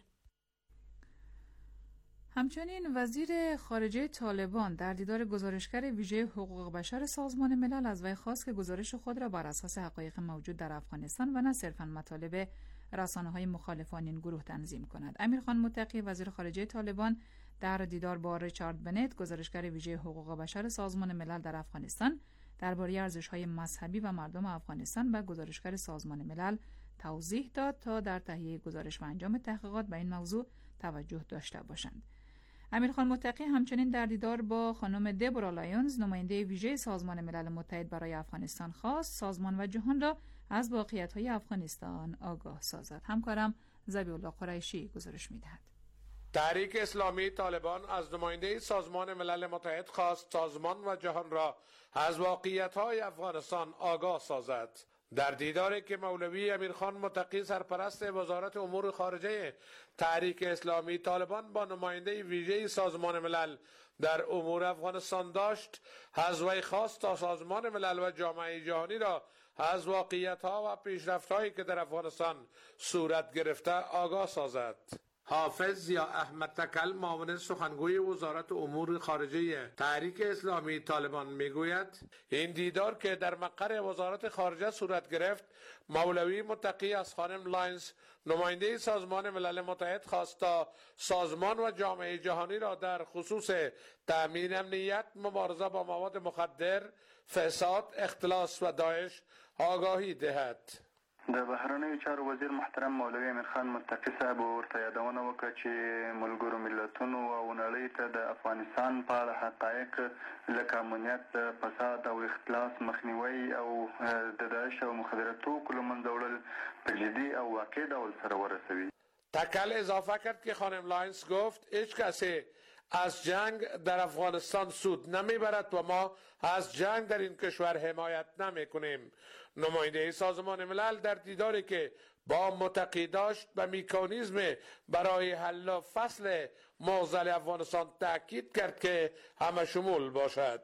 همچنین وزیر خارجه طالبان در دیدار گزارشگر ویژه حقوق بشر سازمان ملل از وی خواست که گزارش خود را بر اساس حقایق موجود در افغانستان و نه صرفاً مطالب رسانه‌های مخالفان این گروه تنظیم کند. امیرخان متقی وزیر خارجه طالبان در دیدار با ریچارد بنت گزارشگر ویژه حقوق بشر سازمان ملل در افغانستان درباره ارزش‌های مذهبی و مردم افغانستان و گزارشگر سازمان ملل توضیح داد تا در تهیه گزارش و انجام تحقیقات به این موضوع توجه داشته باشند. امیرخان متقی همچنین در دیدار با خانم دبورا لایونز نماینده ویژه سازمان ملل متحد برای افغانستان خواست سازمان و جهان را از واقعیت‌های افغانستان آگاه سازد. همکارم ذبیح‌الله قریشی گزارش می‌دهد.
تحریک اسلامی طالبان از نماینده سازمان ملل متحد خواست سازمان و جهان را از واقعیت‌های افغانستان آگاه سازد. در دیداری که مولوی امیرخان متقی سرپرست وزارت امور خارجه تحریک اسلامی طالبان با نماینده ویژه سازمان ملل در امور افغانستان داشت، از وی خواست تا سازمان ملل و جامعه جهانی را از واقعیت‌ها و پیشرفت‌هایی که در افغانستان صورت گرفته آگاه سازد. حافظ ضیا احمد تکل معاون سخنگوی وزارت امور خارجه تحریک اسلامی طالبان میگوید این دیدار که در مقر وزارت خارجه صورت گرفت، مولوی متقی از خانم لاینز نماینده سازمان ملل متحد خواست تا سازمان و جامعه جهانی را در خصوص تأمین امنیت، مبارزه با مواد مخدر، فساد، اختلاس و داعش آگاهی دهد.
د بهرنیو چارو وزیر محترم مولوی امیرخان متقی صاحب ورته یادونه وکړه چې ملګرو ملتونو او نړۍ ته د افغانستان په اړه حقایق لکه امنیت، فساد او اختلاس مخنیوي او د داعش او مخدرات توکو له منځه وړل په جدي او واقعي ډول سره ورسوي.
تکل اضافه کرد که خانم لاینز گفت هیچ کسی از جنگ در افغانستان سود نمیبرد و ما از جنگ در این کشور حمایت نمی کنیم. نماینده سازمان ملل در دیداری که با متقی داشت به مکانیزم برای حل فصل معضل افغانستان تاکید کرد که همه شمول باشد.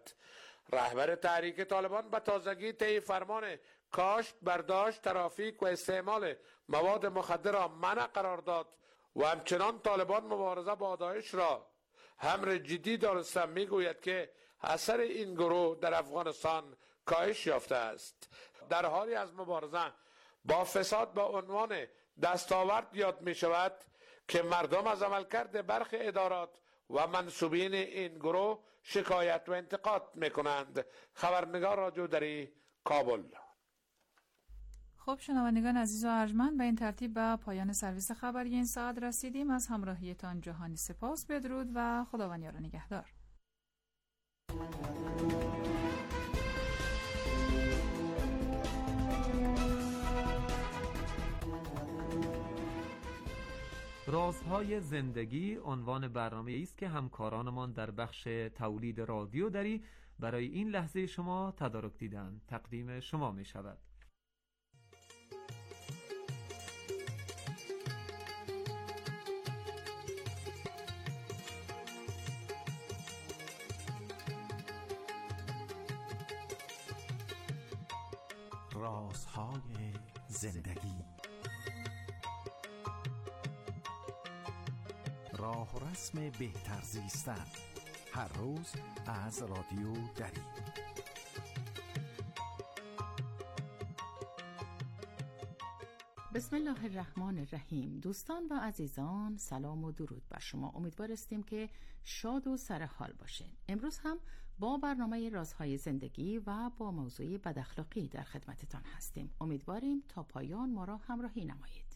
رهبر تحریک طالبان به تازگی طی فرمان کاشت، برداشت، ترافیک و استعمال مواد مخدر را منع قرار داد و همچنان طالبان مبارزه با داعش را امر جدی دانسته میگوید که اثر این گروه در افغانستان کاهش یافته است. در حالی از مبارزه با فساد با عنوان دستاورد یاد می شود که مردم از عملکرد برخی ادارات و منسوبین این گروه شکایت و انتقاد می کنند. خبرنگار رادیو دری، کابل.
خب شنوندگان عزیز و ارجمند، به این ترتیب به پایان سرویس خبری این ساعت رسیدیم. از همراهیتان جهانی سپاس. بدرود و خداوند یار و نگهدار.
رازهای زندگی عنوان برنامه است که همکارانمان در بخش تولید رادیو دری برای این لحظه شما تدارک دیدن تقدیم شما می شود.
رازهای زندگی، راه و رسم بهتر زیستن، هر روز از رادیو دری.
بسم الله الرحمن الرحیم. دوستان و عزیزان، سلام و درود بر شما. امیدوار هستیم که شاد و سرحال باشین. امروز هم با برنامه رازهای زندگی و با موضوع بداخلاقی در خدمتتان هستیم. امیدواریم تا پایان ما را همراهی نمایید.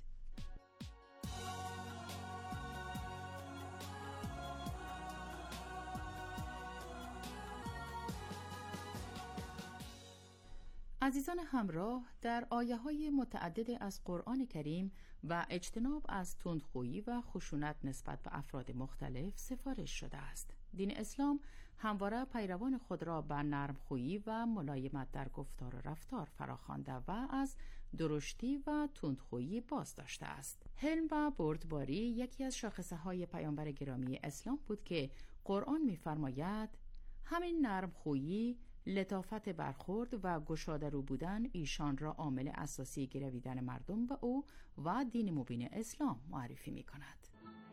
عزیزان همراه، در آیه‌های متعدد از قرآن کریم و اجتناب از تندخویی و خشونت نسبت به افراد مختلف سفارش شده است. دین اسلام همواره پیروان خود را به نرمخویی و ملایمت در گفتار و رفتار فراخوانده و از درشتی و تندخویی باز داشته است. حلم و بردباری یکی از شاخصه‌های پیامبر گرامی اسلام بود که قرآن می‌فرماید همین نرمخویی، لطافت برخورد و گشاده رو بودن ایشان را عامل اساسی گرویدن مردم به او و دین مبین اسلام معرفی می کند.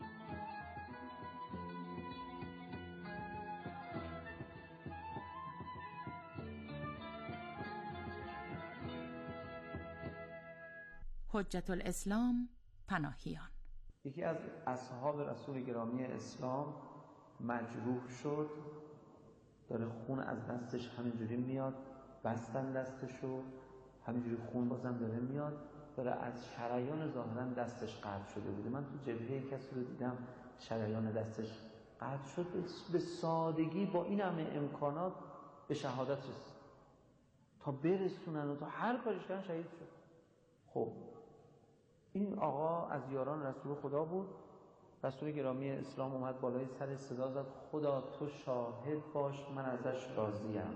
حجت الاسلام پناهیان.
یکی از اصحاب رسول گرامی اسلام مجروح شد، داره خون از دستش همینجوری میاد، بستن دستشو، همینجوری خون بازم داره میاد، داره از شریان ظاهرا دستش قطع شده بوده. من تو جبهه کسی رو دیدم شریان دستش قطع شد، به سادگی با این همه امکانات به شهادت رسید، تا برسونن و تا هر کارش کردن شهید شد. خب این آقا از یاران رسول خدا بود. رسول گرامی اسلام اومد بالای سر صدا زد خدا تو شاهد باش من ازش راضیم.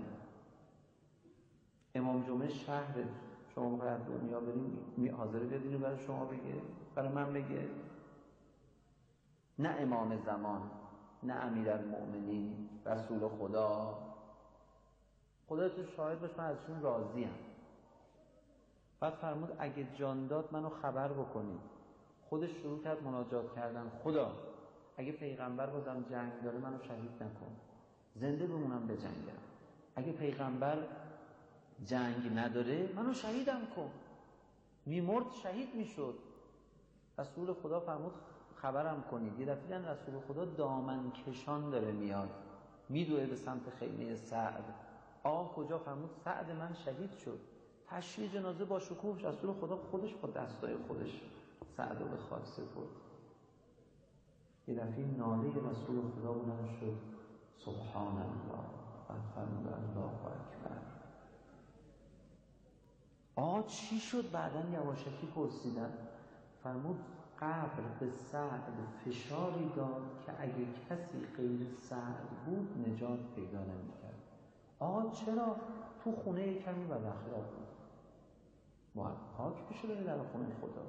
امام جمعه شهر شما بخواهد دنیا بریم حاضره بیاد اینو برای شما بگه، برای من بگه؟ نه امام زمان، نه امیرالمؤمنین، رسول خدا. خدا تو شاهد باش من ازشون راضیم. بعد فرمود اگه جان داد منو خبر بکنید. خودش شروع کرد مناجات کردن، خدا اگه پیغمبر بازم جنگ داره منو شهید نکن، زنده بمونم بجنگم. اگه پیغمبر جنگ نداره منو شهیدم کن. میمرد شهید میشد. رسول خدا فرمود خبرم کنید. یه دفعه رسول خدا دامن کشان داره میاد، میدوه به سمت خیمه سعد. آقا کجا؟ فرمود سعد من شهید شد. تشییع جنازه با شکوه. رسول خدا خودش با دستای خودش سعد رو به خاک سپرد. یه دفعه ناله رسول خدا بلند شد سبحان الله. بعد فرمود الله اکبر. چی شد؟ بعدن یواشکی پرسیدن. فرمود قبر به سعد فشاری داد که اگه کسی غیر سعد بود نجات پیدا نمی‌کرد. چرا؟ تو خونه کمی بد اخلاق بود. پاک بشه بره در خونه خدا.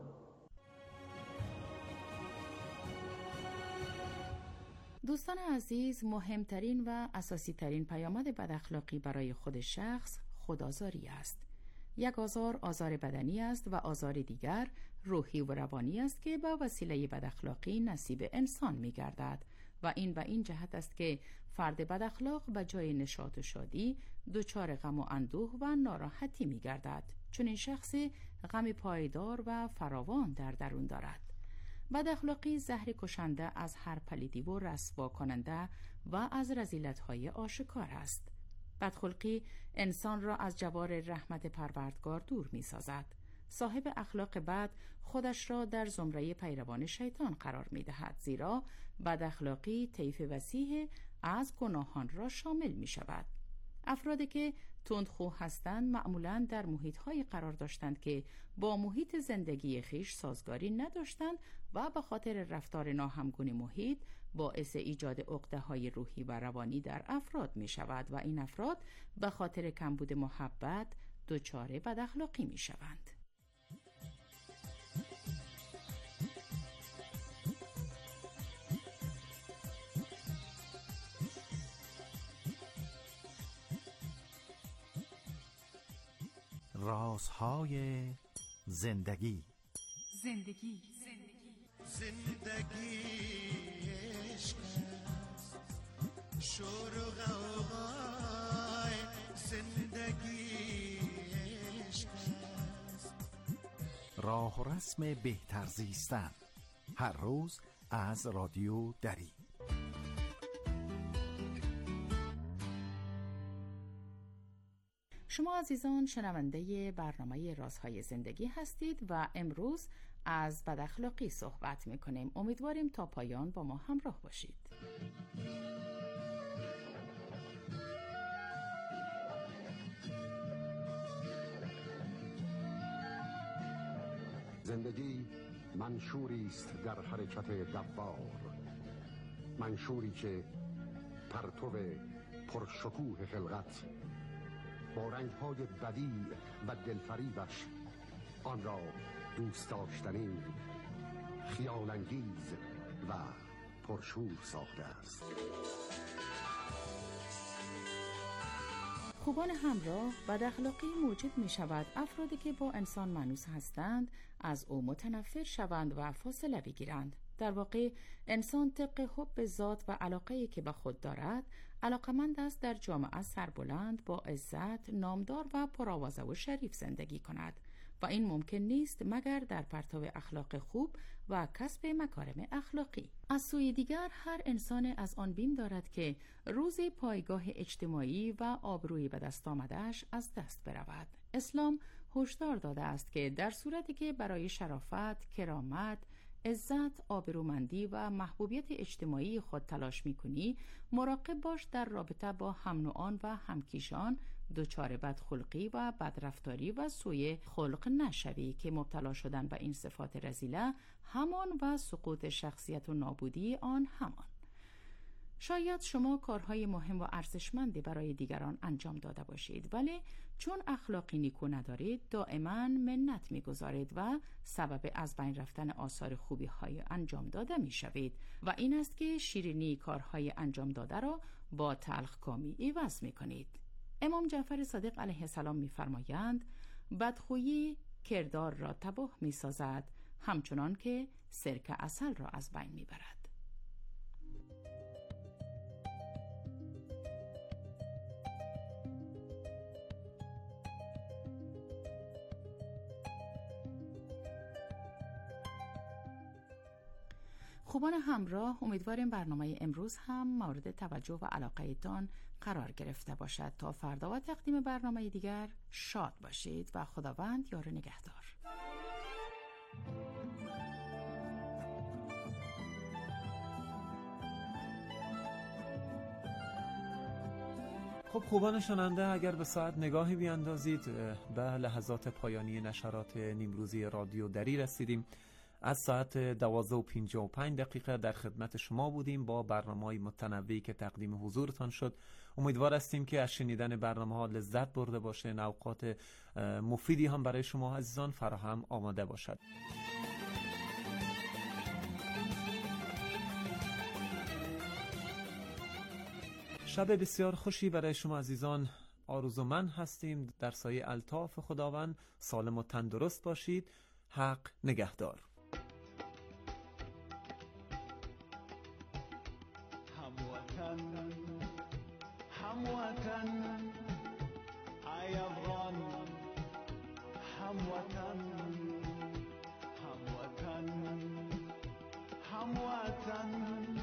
دوستان عزیز، مهمترین و اساسی ترین پیامد بداخلاقی برای خود شخص خودآزاری است. یک آزار آزار بدنی است و آزار دیگر روحی و روانی است که با وسیله بداخلاقی نصیب انسان می گردد و این جهت است که فرد بداخلاق به جای نشاط و شادی دچار غم و اندوه و ناراحتی می گردد، چون این شخص غم پایدار و فراوان در درون دارد. بداخلاقی زهر کشنده از هر پلیدی و رسوا کننده و از رذیلت‌های آشکار است. بدخلقی انسان را از جوار رحمت پروردگار دور می‌سازد. صاحب اخلاق بد خودش را در زمره پیروان شیطان قرار می‌دهد، زیرا بداخلاقی طیف وسیع از گناهان را شامل می‌شود. افرادی که تندخو هستند معمولاً در محیط‌های قرار داشتند که با محیط زندگی خیش سازگاری نداشتند و به خاطر رفتار ناهمگون محیط باعث ایجاد عقده‌های روحی و روانی در افراد می‌شود و این افراد به خاطر کمبود محبت دچار بداخلاقی می‌شوند.
رازهای زندگی.
زندگی عشق است، شور و غوغای زندگی عشق است.
راه و رسم بهتر زیستن. هر روز از رادیو دری.
شما عزیزان شنونده برنامه رازهای زندگی هستید و امروز از بداخلاقی صحبت میکنیم. امیدواریم تا پایان با ما همراه باشید.
زندگی منشوری است در حرکت دوار، منشوری که پرتو پرشکوه خلقت با رنگ‌های بدیع و دلفریبش آن را دوست داشتنی، خیال‌انگیز و پرشور ساخته است.
خوبان همراه، بداخلاقی موجب می شود افرادی که با انسان مانوس هستند از او متنفر شوند و فاصله بگیرند. در واقع انسان طبق حب ذات و علاقه‌ای که به خود دارد علاقمند است در جامعه سربلند با عزت، نامدار و پرآوازه و شریف زندگی کند و این ممکن نیست مگر در پرتو اخلاق خوب و کسب مکارم اخلاقی. از سوی دیگر هر انسان از آن بیم دارد که روزی پایگاه اجتماعی و آبرویی به دست آمده‌اش از دست برود. اسلام هشدار داده است که در صورتی که برای شرافت، کرامت، عزت، آبرومندی و محبوبیت اجتماعی خود تلاش می‌کنی، مراقب باش در رابطه با هم نوعان و همکیشان دچار بدخلقی و بدرفتاری و سوء خلق نشوی که مبتلا شدن به این صفات رذیله همان و سقوط شخصیت و نابودی آن همان. شاید شما کارهای مهم و ارزشمندی برای دیگران انجام داده باشید، ولی چون اخلاقی نیکو ندارید دائما منت می‌گذارید و سبب از بین رفتن آثار خوبی های انجام داده می‌شوید و این است که شیرینی کارهای انجام داده را با تلخکامی عوض می‌کنید. امام جعفر صادق علیه السلام می‌فرمایند بدخویی کردار را تباه می‌سازد همچنان که سرکه عسل را از بین می‌برد. خوبان همراه، امیدواریم برنامه امروز هم مورد توجه و علاقه تان قرار گرفته باشد. تا فردا و تقدیم برنامه دیگر شاد باشید و خداوند یار نگهدار.
خب خوبان شنونده، اگر به ساعت نگاهی بیاندازید به لحظات پایانی نشرات نیمروزی رادیو دری رسیدیم. از ساعت 12:55 در خدمت شما بودیم با برنامه‌های متنوعی که تقدیم حضورتان شد. امیدوار هستیم که از شنیدن برنامه‌ها لذت برده باشین، اوقات مفیدی هم برای شما عزیزان فراهم آماده باشد. شب بسیار خوشی برای شما عزیزان آرزومند هستیم. در سایه الطاف خداوند سالم و تندرست باشید. حق نگهدار.
هموطن ای افغان، هموطن هموطن هموطن